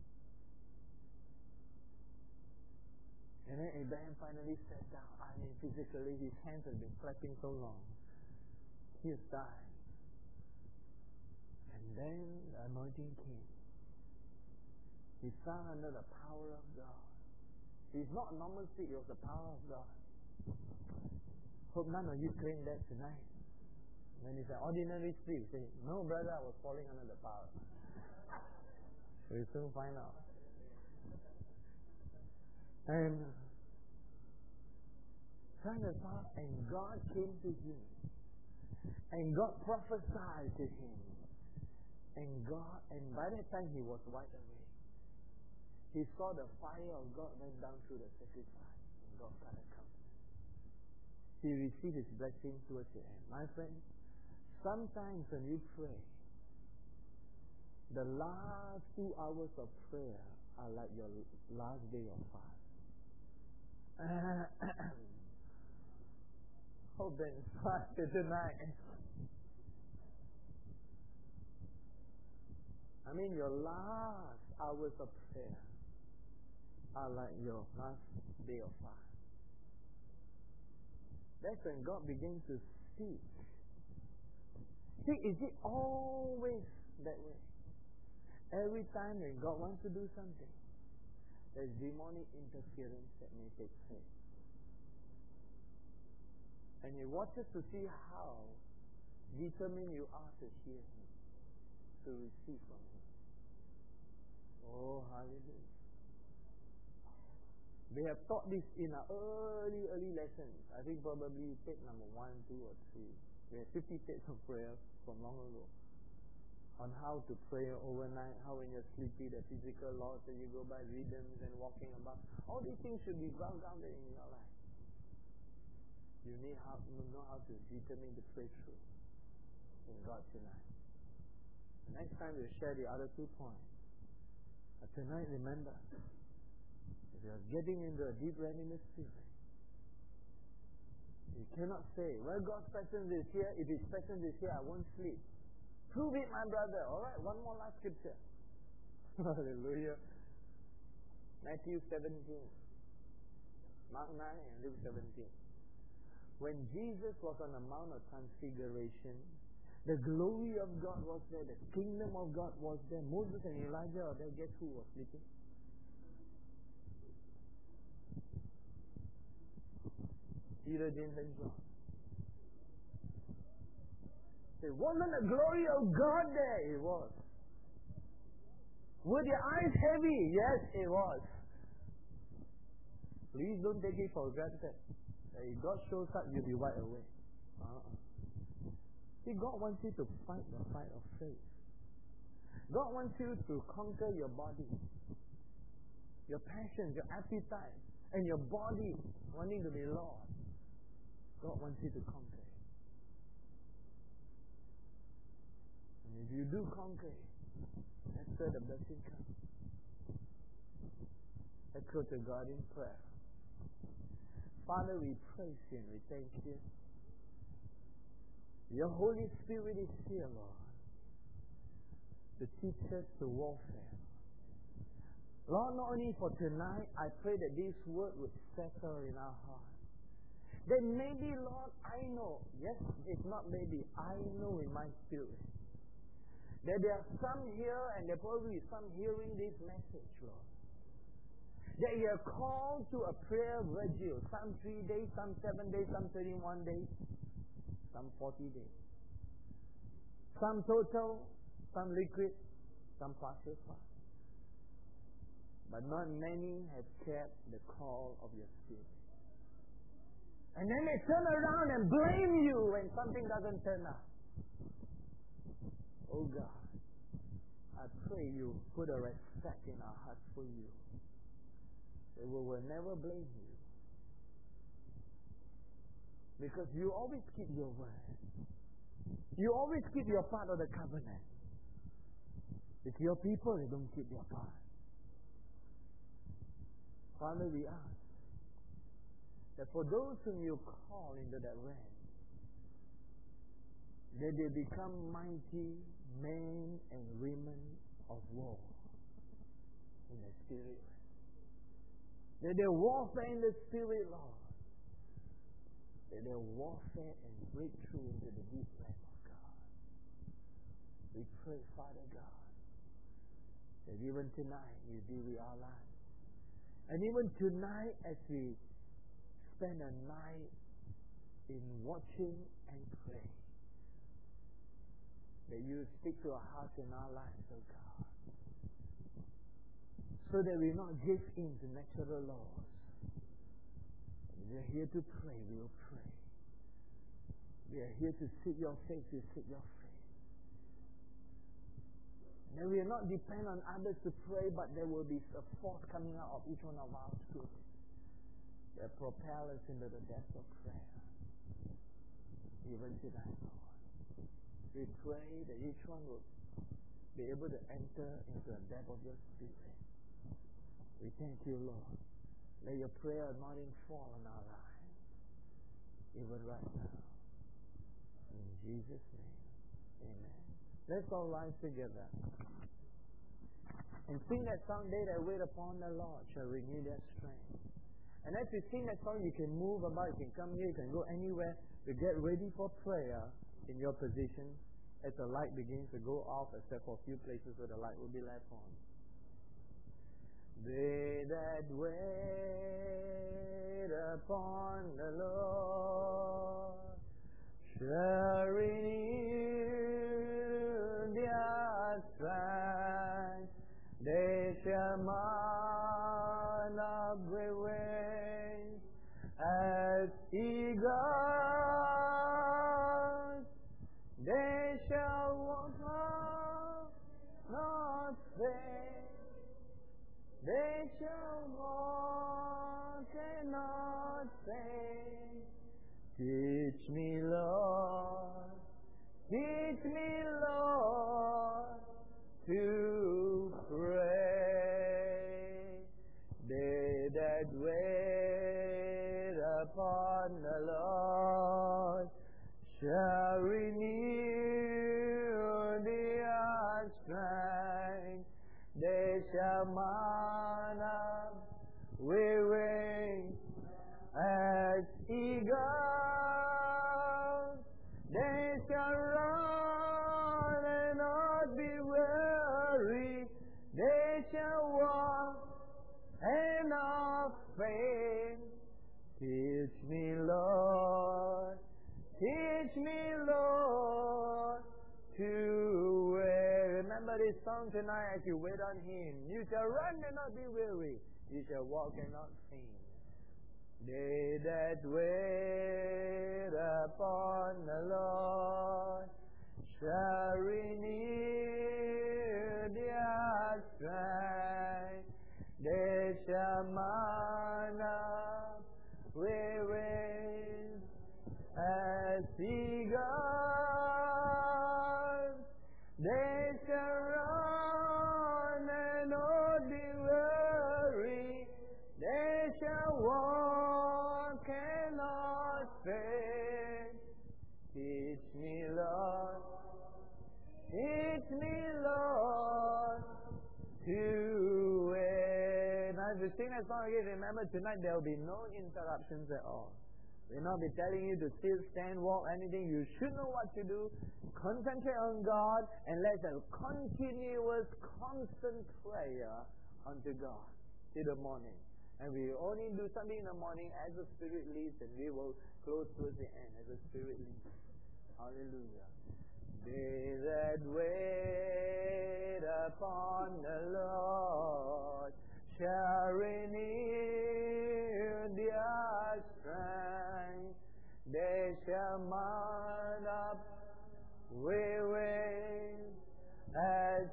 And then Abraham finally sat down. I mean, physically, his hands had been clapping so long. He has died. And then the anointing came. He fell under the power of God. It's not normal sleep, it was the power of God. Hope none of you claim that tonight. When it's an ordinary sleep, say, no brother, I was falling under the power. We'll soon find out. And God came to him. And God prophesied to him. And by that time he was wide awake. He saw the fire of God went down through the sacrifice. And God got a covenant. He received his blessing towards the end. My friend, sometimes when you pray, the last 2 hours of prayer are like your last day of fast. Hope that inspires tonight. I mean, your last hours of prayer are like your last day of fast. That's when God begins to speak. See, is it always that way? Every time when God wants to do something, there's demonic interference that may take place. And he watches to see how determined you are to hear him, to receive from him. Oh, hallelujah. We have taught this in our early lessons. I think probably tape number 1, 2, or 3. We have 50 tapes of prayer from long ago on how to pray overnight, how when you're sleepy, the physical laws that you go by, rhythms and walking about. All these things should be grounded in your life. You need to know how to determine to pray through in God tonight. The next time we'll share the other 2 points. But tonight, remember, if you're getting into a deep realm in the Spirit, you cannot say, well, God's presence is here. If His presence is here, I won't sleep. Prove it, my brother. All right, one more last scripture. Hallelujah. Matthew 17. Mark 9 and Luke 17. When Jesus was on the Mount of Transfiguration, the glory of God was there, the kingdom of God was there. Moses and Elijah are there. Guess who was sleeping? Peter, James, and John. It wasn't the glory of God there. It was. Were their eyes heavy? Yes, it was. Please don't take it for granted. If God shows up, you'll be wide awake. See, God wants you to fight the fight of faith. God wants you to conquer your body, your passions, your appetite, and your body wanting to be Lord. God wants you to conquer it. And if you do conquer it, that's where the blessing comes. Let's go to God in prayer. Father, we praise you and we thank you. Your Holy Spirit is here, Lord, to teach us the warfare. Lord, not only for tonight, I pray that this word would settle in our hearts. That maybe, Lord, I know, yes, it's not maybe, I know in my spirit, that there are some here and there probably some hearing this message, Lord. That you are called to a prayer vigil, some 3 days, some 7 days, some 31 days, some 40 days. Some total, some liquid, some partial fast. But not many have kept the call of your Spirit. And then they turn around and blame you when something doesn't turn out. Oh God, I pray you put a respect in our hearts for you. That we will never blame you. Because you always keep your word. You always keep your part of the covenant. It's your people that don't keep their part. Father, we ask that for those whom you call into that realm, that they become mighty men and women of war in the Spirit. That they warfare in the Spirit, Lord. That they warfare and break through into the deep realm of God. We pray, Father God, that even tonight you be with our lives. And even tonight as we spend a night in watching and praying, that you speak to our hearts and our lives, oh God. So that we not give in to natural laws. We are here to pray, we will pray. We are here to seek your face, we seek your face. And we will not depend on others to pray, but there will be a force coming out of each one of our spirits that propel us into the depths of prayer. Even tonight, Lord. We pray that each one will be able to enter into the depth of your Spirit. We thank you, Lord. Let your prayer anointing fall on our lives, even right now. In Jesus' name, amen. Let's all rise together and sing that song, "They that wait upon the Lord shall renew their strength." And as you sing that song, you can move about, you can come here, you can go anywhere to get ready for prayer in your position as the light begins to go off, except for a few places where the light will be left on. They that wait upon the Lord shall renew their strength. They shall mount up with wings as eagles. They shall walk on, not faint. They shall walk and not faint. Teach me, Lord, to pray. They that wait upon the Lord shall renew shall mount up with wings as eagles. They shall run and not be weary. They shall walk and not faint. Teach me, Lord. Teach me, Lord, to wait. Remember this song tonight as you wait on Him. You shall run and not be weary. You shall walk and not faint. They that wait upon the Lord shall renew their strength. They shall mount up with wings as eagles. They shall run and not be weary. They shall walk and not faint. Teach me, Lord. Teach me, Lord, to wait. Now, if you sing that song again, remember tonight there will be no interruptions at all. We'll not be telling you to sit, stand, walk, anything. You should know what to do. Concentrate on God and let a continuous, constant prayer unto God till the morning. And we only do something in the morning as the Spirit leads, and we will close towards the end as the Spirit leads. Hallelujah. They that wait upon the Lord shall renew their strength. They shall mount up with wings as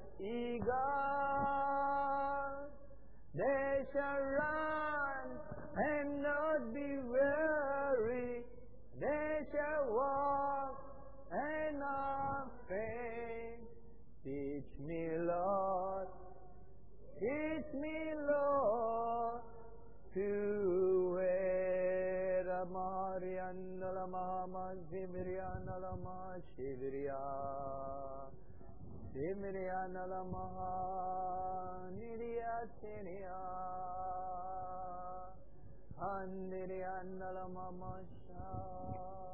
eagles. They shall run and not be weary. They shall walk and not faint. Teach me, Lord. Teach me, Lord, to wait. Amariana Lama Zimriana Lama Shivriya Zimriana Lama Nidia Sinia Andiriana Lama Masha